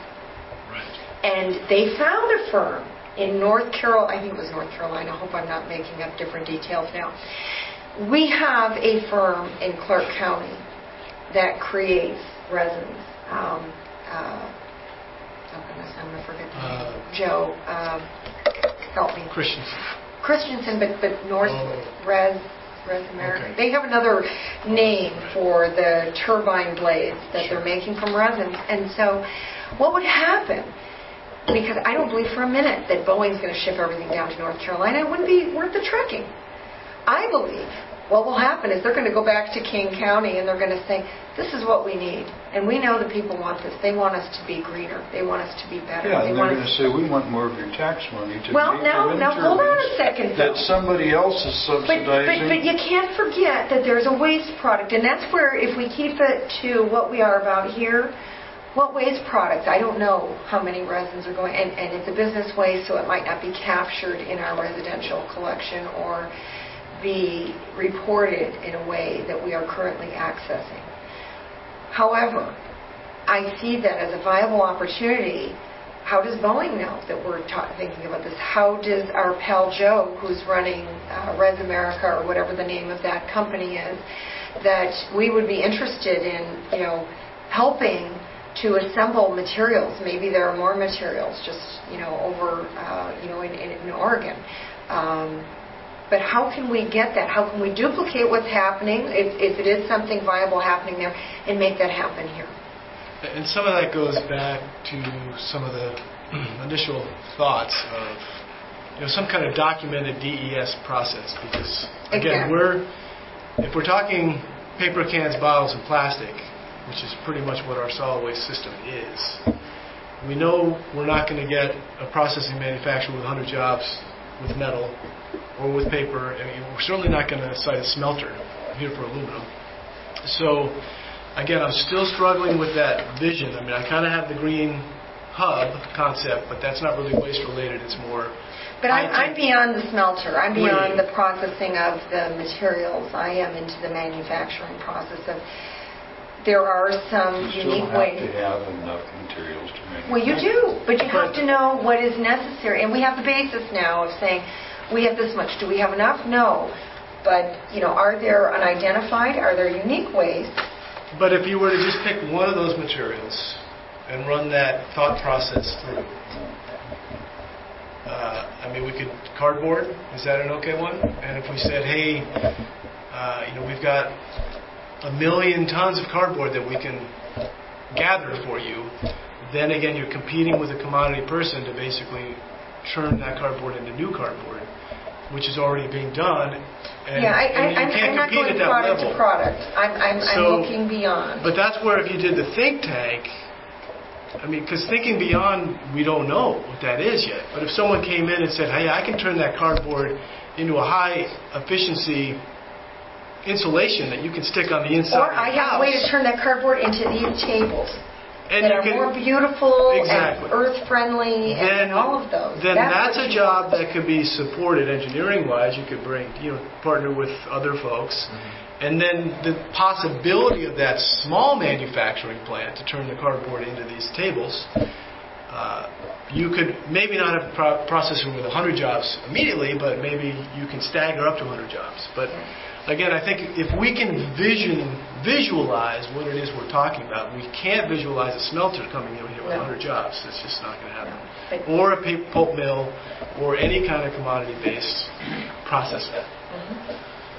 And they found a firm in North Carolina, I think it was North Carolina, I hope I'm not making up different details now. We have a firm in Clark County that creates resins. Um, uh, oh goodness, I'm going to forget the name. Uh, Joe, um, help me. Christensen. Christensen, but, but North oh. Res, Res America. Okay. They have another name for the turbine blades that sure. they're making from resins. And so what would happen, because I don't believe for a minute that Boeing's going to ship everything down to North Carolina, it wouldn't be worth the trekking. I believe what will happen is they're going to go back to King County and they're going to say, this is what we need. And we know that people want this. They want us to be greener. They want us to be better. Yeah, they and they're going to say, we want more of your tax money to well, make now, the now hold on a second, that though. somebody else is subsidizing. But, but, but you can't forget that there's a waste product. And that's where, if we keep it to what we are about here, what waste product? I don't know how many resins are going, and, and it's a business waste, so it might not be captured in our residential collection or be reported in a way that we are currently accessing. However, I see that as a viable opportunity. How does Boeing know that we're ta- thinking about this? How does our pal Joe, who's running uh, Res America or whatever the name of that company is, that we would be interested in, you know, helping to assemble materials? Maybe there are more materials just, you know, over, uh, you know, in, in, in Oregon. Um, But how can we get that? How can we duplicate what's happening, if, if it is something viable happening there, and make that happen here? And some of that goes back to some of the initial thoughts of, you know, some kind of documented D E S process. Because, again, exactly. we're if we're talking paper, cans, bottles, and plastic, which is pretty much what our solid waste system is, we know we're not going to get a processing manufacturer with one hundred jobs with metal or with paper. I mean, we're certainly not going to cite a smelter here for aluminum. So, again, I'm still struggling with that vision. I mean, I kind of have the green hub concept, but that's not really waste related. It's more. But I'm, I'm beyond the smelter. I'm beyond green. the processing of the materials. I am into the manufacturing process of. There are some you unique still have ways. to have enough materials to manufacture. Well, you do, but you have to know what is necessary. And we have the basis now of saying, we have this much. Do we have enough? No. But, you know, are there unidentified? Are there unique ways? But if you were to just pick one of those materials and run that thought process through, uh, I mean, we could, cardboard, is that an okay one? And if we said, hey, uh, you know, we've got a million tons of cardboard that we can gather for you, then again you're competing with a commodity person to basically turn that cardboard into new cardboard, which is already being done. And, yeah, I, and you I'm, can't I'm not compete going at that product level. to product. I'm, I'm, so, I'm looking beyond. But that's where if you did the think tank, I mean, because thinking beyond, we don't know what that is yet. But if someone came in and said, hey, I can turn that cardboard into a high efficiency insulation that you can stick on the inside or of the I have house. a way to turn that cardboard into these tables and that are can, more beautiful exactly. and earth-friendly and, and all of those. Then that's, that's a job that could be supported engineering-wise. You could bring, you know, partner with other folks. Mm-hmm. And then the possibility of that small manufacturing plant to turn the cardboard into these tables, uh, you could maybe not have pro- processing with one hundred jobs immediately, but maybe you can stagger up to one hundred jobs. But again, I think if we can vision, visualize what it is we're talking about, we can't visualize a smelter coming in here with no. one hundred jobs. It's just not going to happen. No. Or a paper pulp mill, or any kind of commodity-based processing. Mm-hmm.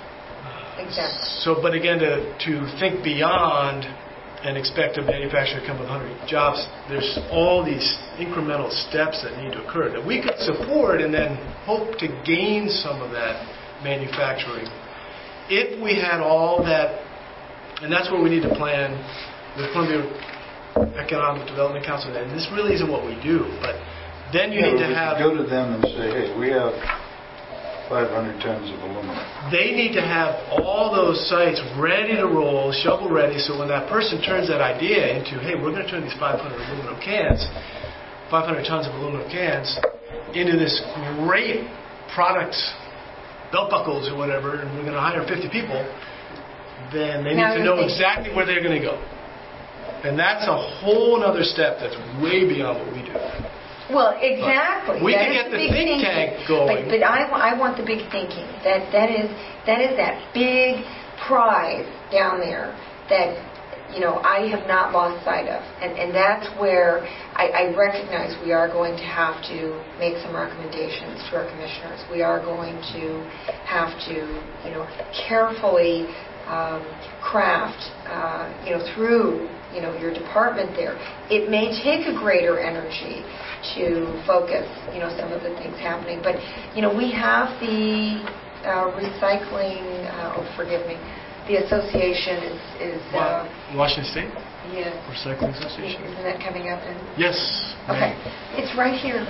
Uh, exactly. So, but again, to, to think beyond and expect a manufacturer to come with one hundred jobs, there's all these incremental steps that need to occur that we could support and then hope to gain some of that manufacturing. If we had all that, and that's where we need to plan with Columbia Economic Development Council, and this really isn't what we do, but then you yeah, need to we have... go to them and say, hey, we have five hundred tons of aluminum. They need to have all those sites ready to roll, shovel ready, so when that person turns that idea into, hey, we're going to turn these five hundred aluminum cans, five hundred tons of aluminum cans, into this great product belt buckles or whatever, and we're going to hire fifty people, then they Now need to you're know thinking. exactly where they're going to go. And that's a whole other step that's way beyond what we do. Well, exactly. We That can is get the big think thinking. tank going. But, but I, wa- I want the big thinking. That that is that is that big prize down there that, you know, I have not lost sight of. And, and that's where I, I recognize we are going to have to make some recommendations to our commissioners. We are going to have to, you know, carefully um, craft, uh, you know, through, you know, your department there. It may take a greater energy to focus, you know, some of the things happening. But, you know, we have the uh, recycling, uh, oh, forgive me, the association is, is uh, Washington State yeah. Recycling Association. Isn't that coming up in? Yes. Okay, it's right here.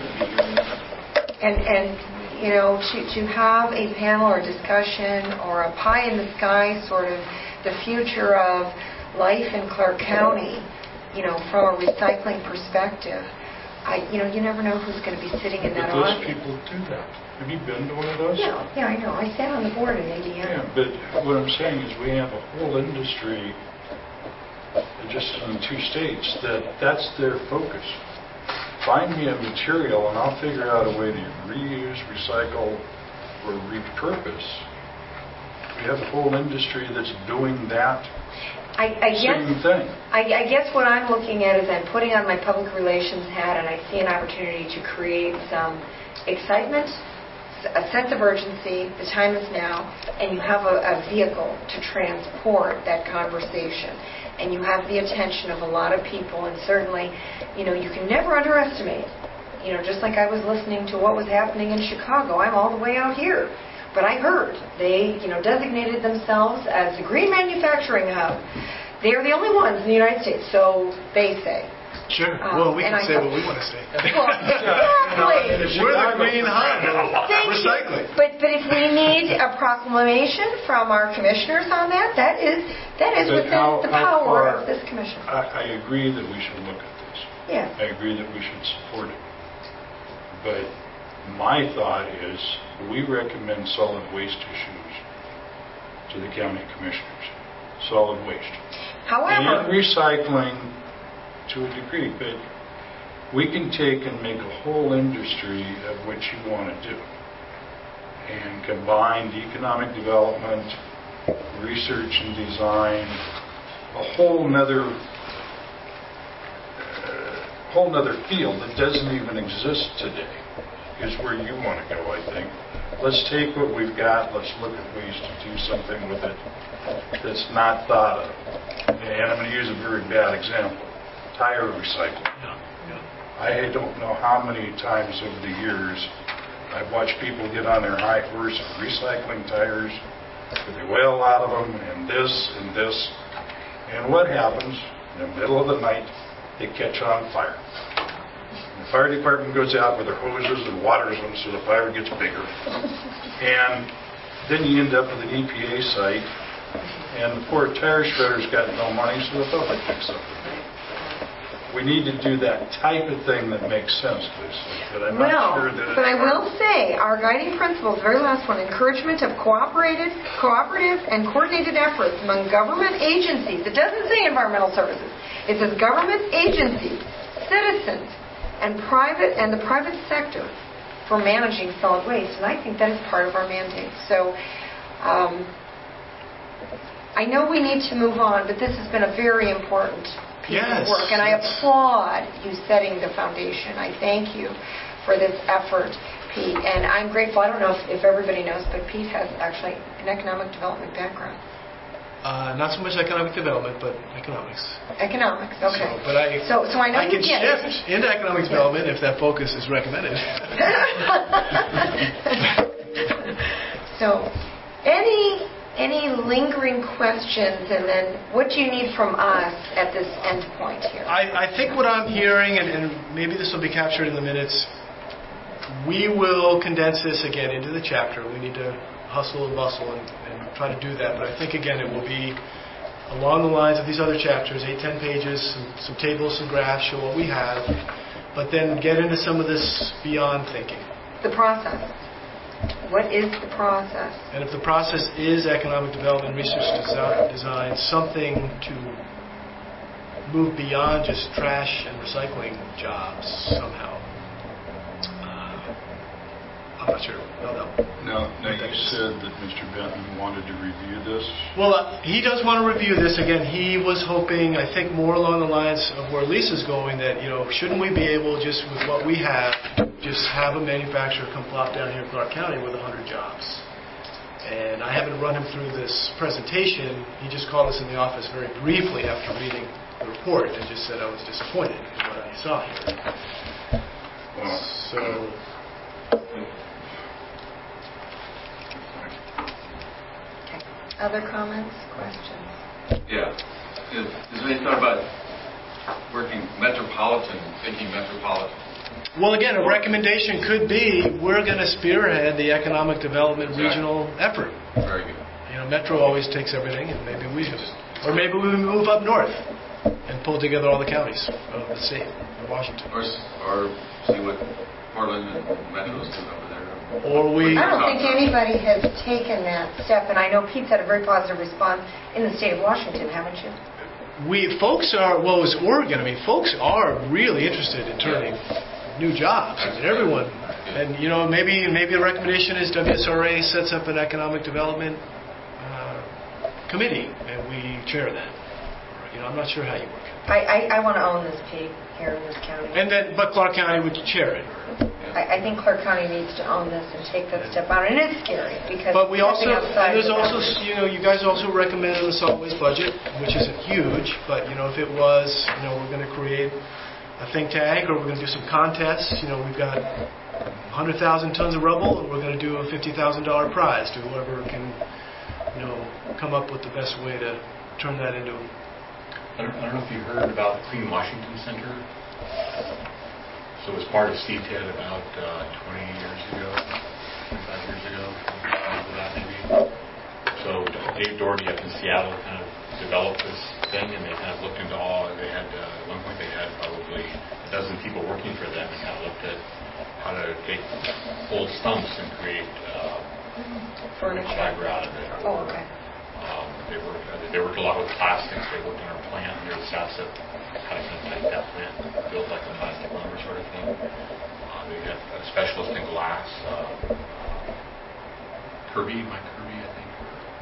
And and you know, to to have a panel or discussion or a pie in the sky sort of the future of life in Clark County, you know, from a recycling perspective. I you know, you never know who's going to be sitting in that But those audience. people do that. Have you been to one of those? Yeah, yeah, I know. I sat on the board in Indiana. Yeah, but what I'm saying is we have a whole industry just in two states that that's their focus. Find me a material and I'll figure out a way to reuse, recycle, or repurpose. We have a whole industry that's doing that I, I guess, same thing. I, I guess what I'm looking at is I'm putting on my public relations hat and I see an opportunity to create some excitement, a sense of urgency, the time is now, and you have a, a vehicle to transport that conversation. And you have the attention of a lot of people, and certainly, you know, you can never underestimate, you know, just like I was listening to what was happening in Chicago. I'm all the way out here. But I heard they, you know, designated themselves as the green manufacturing hub. They are the only ones in the United States, so they say. Sure. Um, well, we and can I say thought- what we want to say. Well, exactly. We're the green hub of Thank recycling. you. But but if we need a proclamation from our commissioners on that, that is that is But within how- the how power far- of this commission. I, I agree that we should look at this. Yeah. I agree that we should support it. But my thought is we recommend solid waste issues to the county commissioners. Solid waste. However, And recycling to a degree, but we can take and make a whole industry of what you want to do and combine the economic development, research and design, a whole nother uh, whole nother field that doesn't even exist today is where you want to go, I think. Let's take what we've got, let's look at ways to do something with it that's not thought of. And I'm going to use a very bad example. Tire recycling. I don't know how many times over the years I've watched people get on their high horse and recycling tires, but they wail out of them and this and this. And what happens? In the middle of the night, they catch on fire. The fire department goes out with their hoses and waters them so the fire gets bigger. And then you end up with an E P A site, and the poor tire shredder's got no money, so the public picks up the bill. We need to do that type of thing that makes sense, Lisa, but I'm well, not sure that it's... but I will say our guiding principles, very last one, encouragement of cooperated, cooperative and coordinated efforts among government agencies. It doesn't say environmental services. It says government agencies, citizens, and private and the private sector for managing solid waste, and I think that is part of our mandate. So um, I know we need to move on, but this has been a very important piece Yes, of work, and I yes. applaud you setting the foundation. I thank you for this effort, Pete, and I'm grateful. I don't know if, if everybody knows, but Pete has actually an economic development background. Uh, not so much economic development, but economics. Economics, okay. So, but I, so, so I know I you can get shift it. into economic development if that focus is recommended. So, any any lingering questions, and then what do you need from us at this end point here? I, I think what I'm hearing, and, and maybe this will be captured in the minutes, we will condense this again into the chapter. We need to hustle and bustle and, and try to do that. But I think, again, it will be along the lines of these other chapters, eight, ten pages, some, some tables, some graphs, show what we have, but then get into some of this beyond thinking. The process. What is the process? And if the process is economic development, research desi- design, something to move beyond just trash and recycling jobs somehow. Uh, I'm not sure. No, no. Now, now you said that Mister Benton wanted to review this. Well, uh, he does want to review this. Again, he was hoping, I think, more along the lines of where Lisa's going, that, you know, shouldn't we be able, just with what we have, just have a manufacturer come plop down here in Clark County with one hundred jobs. And I haven't run him through this presentation. He just called us in the office very briefly after reading the report and just said I was disappointed in what I saw here. So... Other comments, questions? Yeah. Is, is there any thought about working metropolitan, thinking metropolitan? Well, again, a recommendation could be we're going to spearhead the economic development Exactly. regional effort. Very good. You know, Metro always takes everything, and maybe we just, or maybe we move up north and pull together all the counties of the state of Washington. Or, or see what Portland and Metro's doing over there. Or we... I don't think anybody has taken that step, and I know Pete's had a very positive response in the state of Washington, haven't you? We folks are, well, it was Oregon. I mean, folks are really interested in turning new jobs. I mean, everyone, and you know, maybe maybe a recommendation is W S R A sets up an economic development uh, committee, and we chair that. You know, I'm not sure how you work it. I, I, I want to own this, Pete, here in this county. And then, but Clark County would chair it. I, I think Clark County needs to own this and take that step on. And it is scary because But we also, stepping outside and there's the also, boundaries. you know, you guys also recommended a solid waste budget, which isn't huge, but you know, if it was, you know, we're going to create a think tank or we're going to do some contests, you know, we've got one hundred thousand tons of rubble and we're going to do a fifty thousand dollars prize to whoever can, you know, come up with the best way to turn that into. I don't, I don't know if you heard about the Clean Washington Center. So it was part of C T E D about uh, twenty years ago, twenty-five years ago, something that maybe. So Dave Doherty up in Seattle kind of developed this thing, and they kind of looked into all. They had uh, at one point they had probably a dozen people working for them, and kind of looked at how to take old stumps and create uh, Furniture. fiber out of it. Oh, okay. Um, they worked. Uh, they worked a lot with plastics. They worked in our plant near the SASIP. How to kind of make that plant built like a plastic lumber sort of thing. Uh, they have a specialist in glass. Uh, Kirby, Mike Kirby, I think.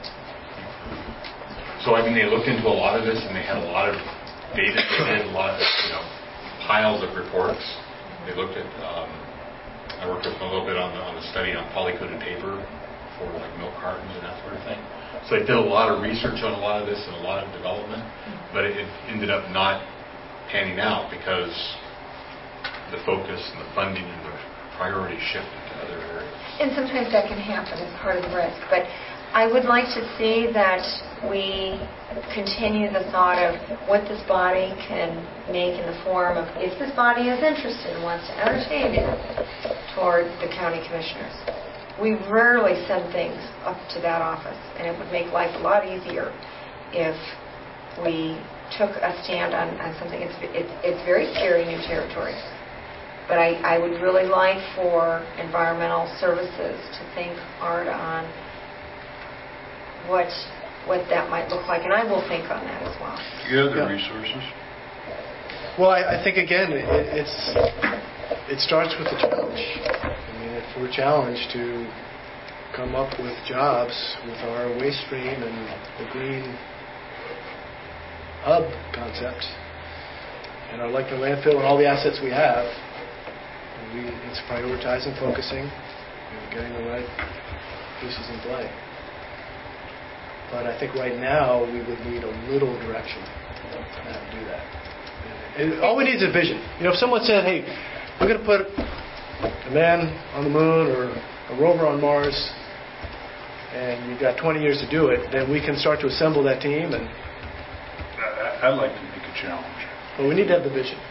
So I mean, they looked into a lot of this, and they had a lot of data. They did a lot of, you know, piles of reports. They looked at. Um, I worked with them a little bit on the, on the study on polycoated paper for like milk cartons and that sort of thing. So they did a lot of research on a lot of this and a lot of development, but it, it ended up not panning out because the focus and the funding and the priorities shifted to other areas. And sometimes that can happen as part of the risk. But I would like to see that we continue the thought of what this body can make in the form of, if this body is interested and wants to entertain it, toward the county commissioners. We rarely send things up to that office, and it would make life a lot easier if we took a stand on, on something. It's, it's, it's very scary new territory. But I, I would really like for environmental services to think hard on what what that might look like, and I will think on that as well. Do you have the Yeah. resources? Well, I, I think again, it, it's it starts with the challenge. I mean, if we're challenged to come up with jobs with our waste stream and the green hub concept, and our electric landfill and all the assets we have, we, it's prioritizing, focusing, and getting the right pieces in play. But I think right now we would need a little direction on how to do that. And all we need is a vision. You know, if someone said, hey, we're going to put a man on the moon or a rover on Mars, and you've got twenty years to do it, then we can start to assemble that team. And I- I'd like to make a challenge. But we need to have the vision.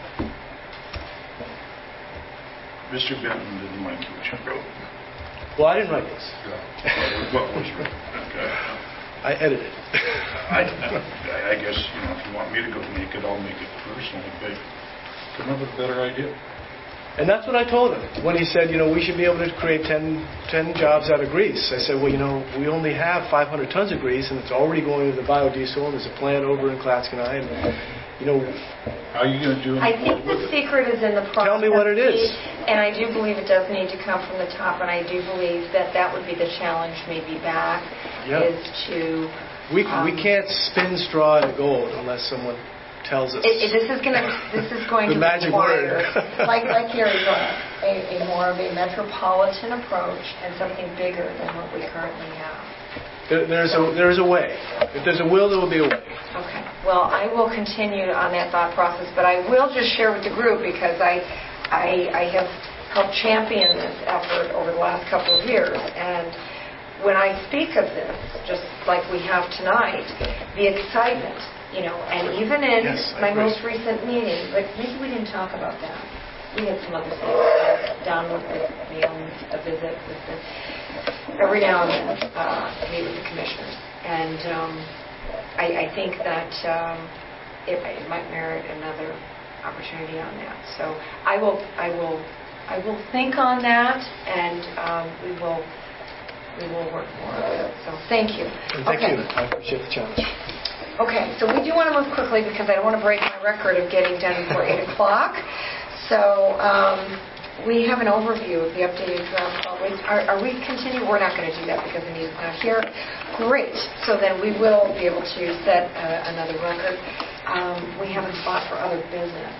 Mister Benton didn't like what you wrote. Well, I didn't write this. Yeah. What was written? Okay. I edited. I, I guess, you know, if you want me to go make it, I'll make it personally, but come up with a better idea. And that's what I told him when he said, you know, we should be able to create ten, ten jobs out of grease. I said, well, you know, we only have five hundred tons of grease, and it's already going to the biodiesel, and there's a plant over in Clatskanie, and, you know... How are you going to do it? I think the secret is in the process. Tell me what it is. And I do believe it does need to come from the top, and I do believe that that would be the challenge maybe back, Yeah. is to... We, um, we can't spin straw into gold unless someone tells us. It, it, this is going to this is going The to magic require, word. like like Gary brought, a, a more of a metropolitan approach and something bigger than what we currently have. There, there's a there's a way. If there's a will, there will be a way. Okay. Well, I will continue on that thought process, but I will just share with the group because I I, I have helped champion this effort over the last couple of years, and when I speak of this, just like we have tonight, the excitement, you know, and even in Yes, my agree. most recent meeting, but maybe we didn't talk about that. We had some other things down with me on a visit with the, every now and then, uh, meet with the commissioners. And um, I, I think that um, it, it might merit another opportunity on that. So I will, I will, I will think on that, and um, we will. We will work more on it. So thank you. And thank okay. you. I appreciate the challenge. Okay, so we do want to move quickly because I don't want to break my record of getting done before eight o'clock. So um, we have an overview of the updated draft. Are, are we continuing? We're not going to do that because Anita's not here. Great. So then we will be able to set uh, another record. Um, we have a spot for other business.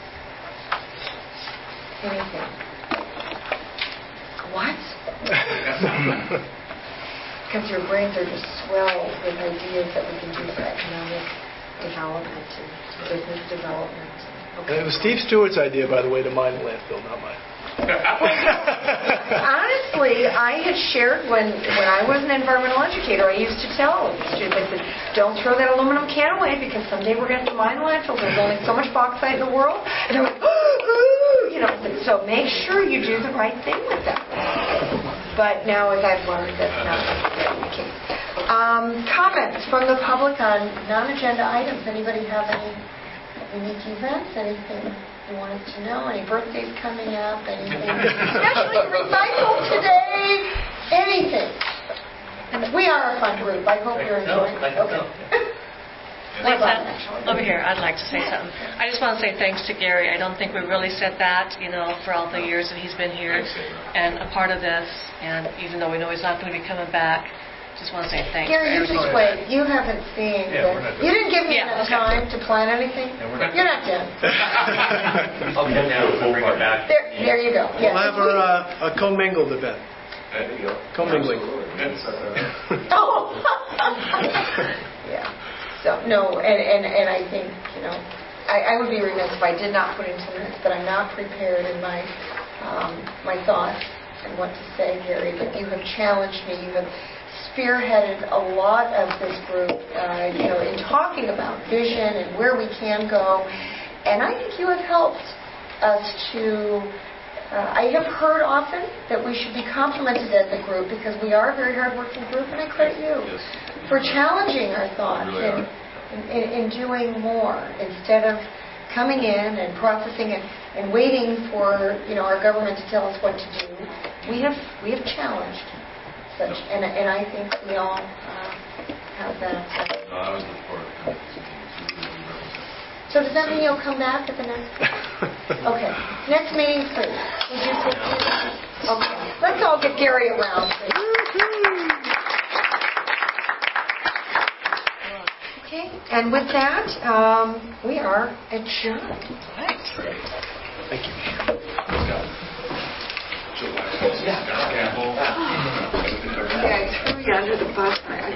Anything? What? Because your brains are just swelled with ideas that we can do for economic development and business development. Okay. And it was Steve Stewart's idea, by the way, to mine the landfill, not mine. Honestly, I had shared when when I was an environmental educator, I used to tell students, I said, don't throw that aluminum can away because someday we're going to have to mine the landfill. There's only so much bauxite in the world. And they're like, ooh, you know, so make sure you do the right thing with that. But now, as I've learned, that's not necessarily the case. Um, comments from the public on non-agenda items. Anybody have any unique events? Anything you want us to know? Any birthdays coming up? Anything? Especially recycle today. Anything. We are a fun group. I hope you're enjoying it. Okay. What about that? Lisa, over here, I'd like to say something. I just want to say thanks to Gary. I don't think we really said that, you know, for all the years that he's been here and a part of this. And even though we know he's not going to be coming back, just want to say thanks. Gary, you for just wait. You haven't seen Yeah, this. we're not done. You didn't give me Yeah, enough okay. time to plan anything. Yeah, we're not You're not done. I'll come down and bring it back. There, there you go. We'll Yes. have our, uh, a commingled event. There you go. Commingling. Oh. Yeah. So no, and, and and I think you know, I, I would be remiss if I did not put into minutes that I'm not prepared in my um, my thoughts and what to say, Gary. But you have challenged me. You have spearheaded a lot of this group, uh, you know, in talking about vision and where we can go. And I think you have helped us to. Uh, I have heard often that we should be complimented as a group because we are a very hard-working group, and I credit you Yes. for challenging our thoughts We really and, in, in doing more instead of coming in and processing it and waiting for you know our government to tell us what to do. We have we have challenged such, and and I think we all uh, have that. Uh, No, I was looking forward to coming to this meeting. It's really good representation. so does that mean you'll come back at the next? Okay, next meeting, please. Would you please? Okay, let's all give Gary a round, please. Okay, and with that, um, we are adjourned. Thank you. Campbell. Yeah, I threw you under the bus. I, I,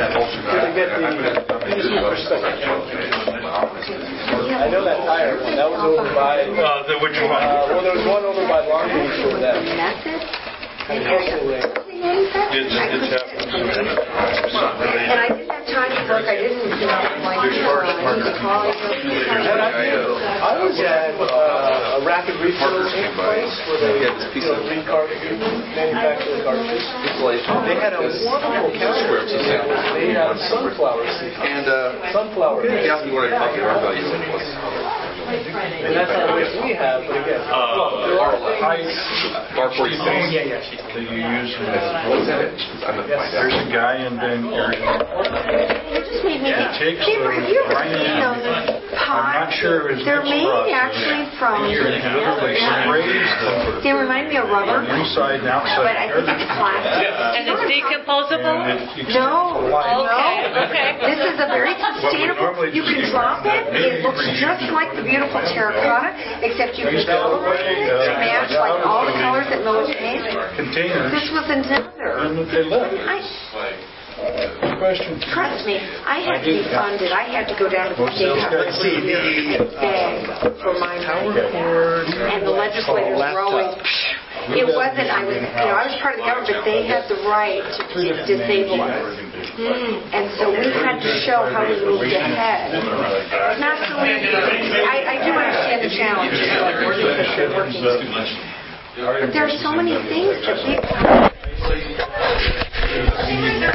I know that tire one. That was over by. Uh, the- which one? Uh, well, there was one over by Long Beach over that. method. And Hillside. It's, it's happening. And I didn't have time to look. I didn't, you know, like, uh, need to call you. And I, I was at uh, a rapid refill place where they you know, recart, manufacture cartridges. They had a wonderful counter made out of sunflower seeds. And uh, Sunflower he seeds. asked me what I thought the R value was. And that's not what we have, but again, well, there height Bar forty-six. that you use. There's a guy in Vancouver. It just made me It think. takes Gabriel, have you ever the seen those I'm not pots? sure his They're next made process. actually from. They sprays them They remind me of rubber, inside and outside. but I think it's plastic. And it's decomposable? And it extends No, the life. Okay, no. okay. This is a very sustainable. normally You can do- drop it. It looks Maybe just like the beautiful terracotta, except you can Used to have a colorize way, it to uh, match like all the colors that Miller's made. Containers. This was another. And they left. I, Question. trust me, I had to be funded. I had to go down to the state house See, the and beg for my power money. cord And the legislators were always, it wasn't, I was, you know, I was part of the government, but they had the right to to disable us. And so we had to show how we moved ahead. Not so easy. I, I do understand the challenge of working, working. But there are so many things that people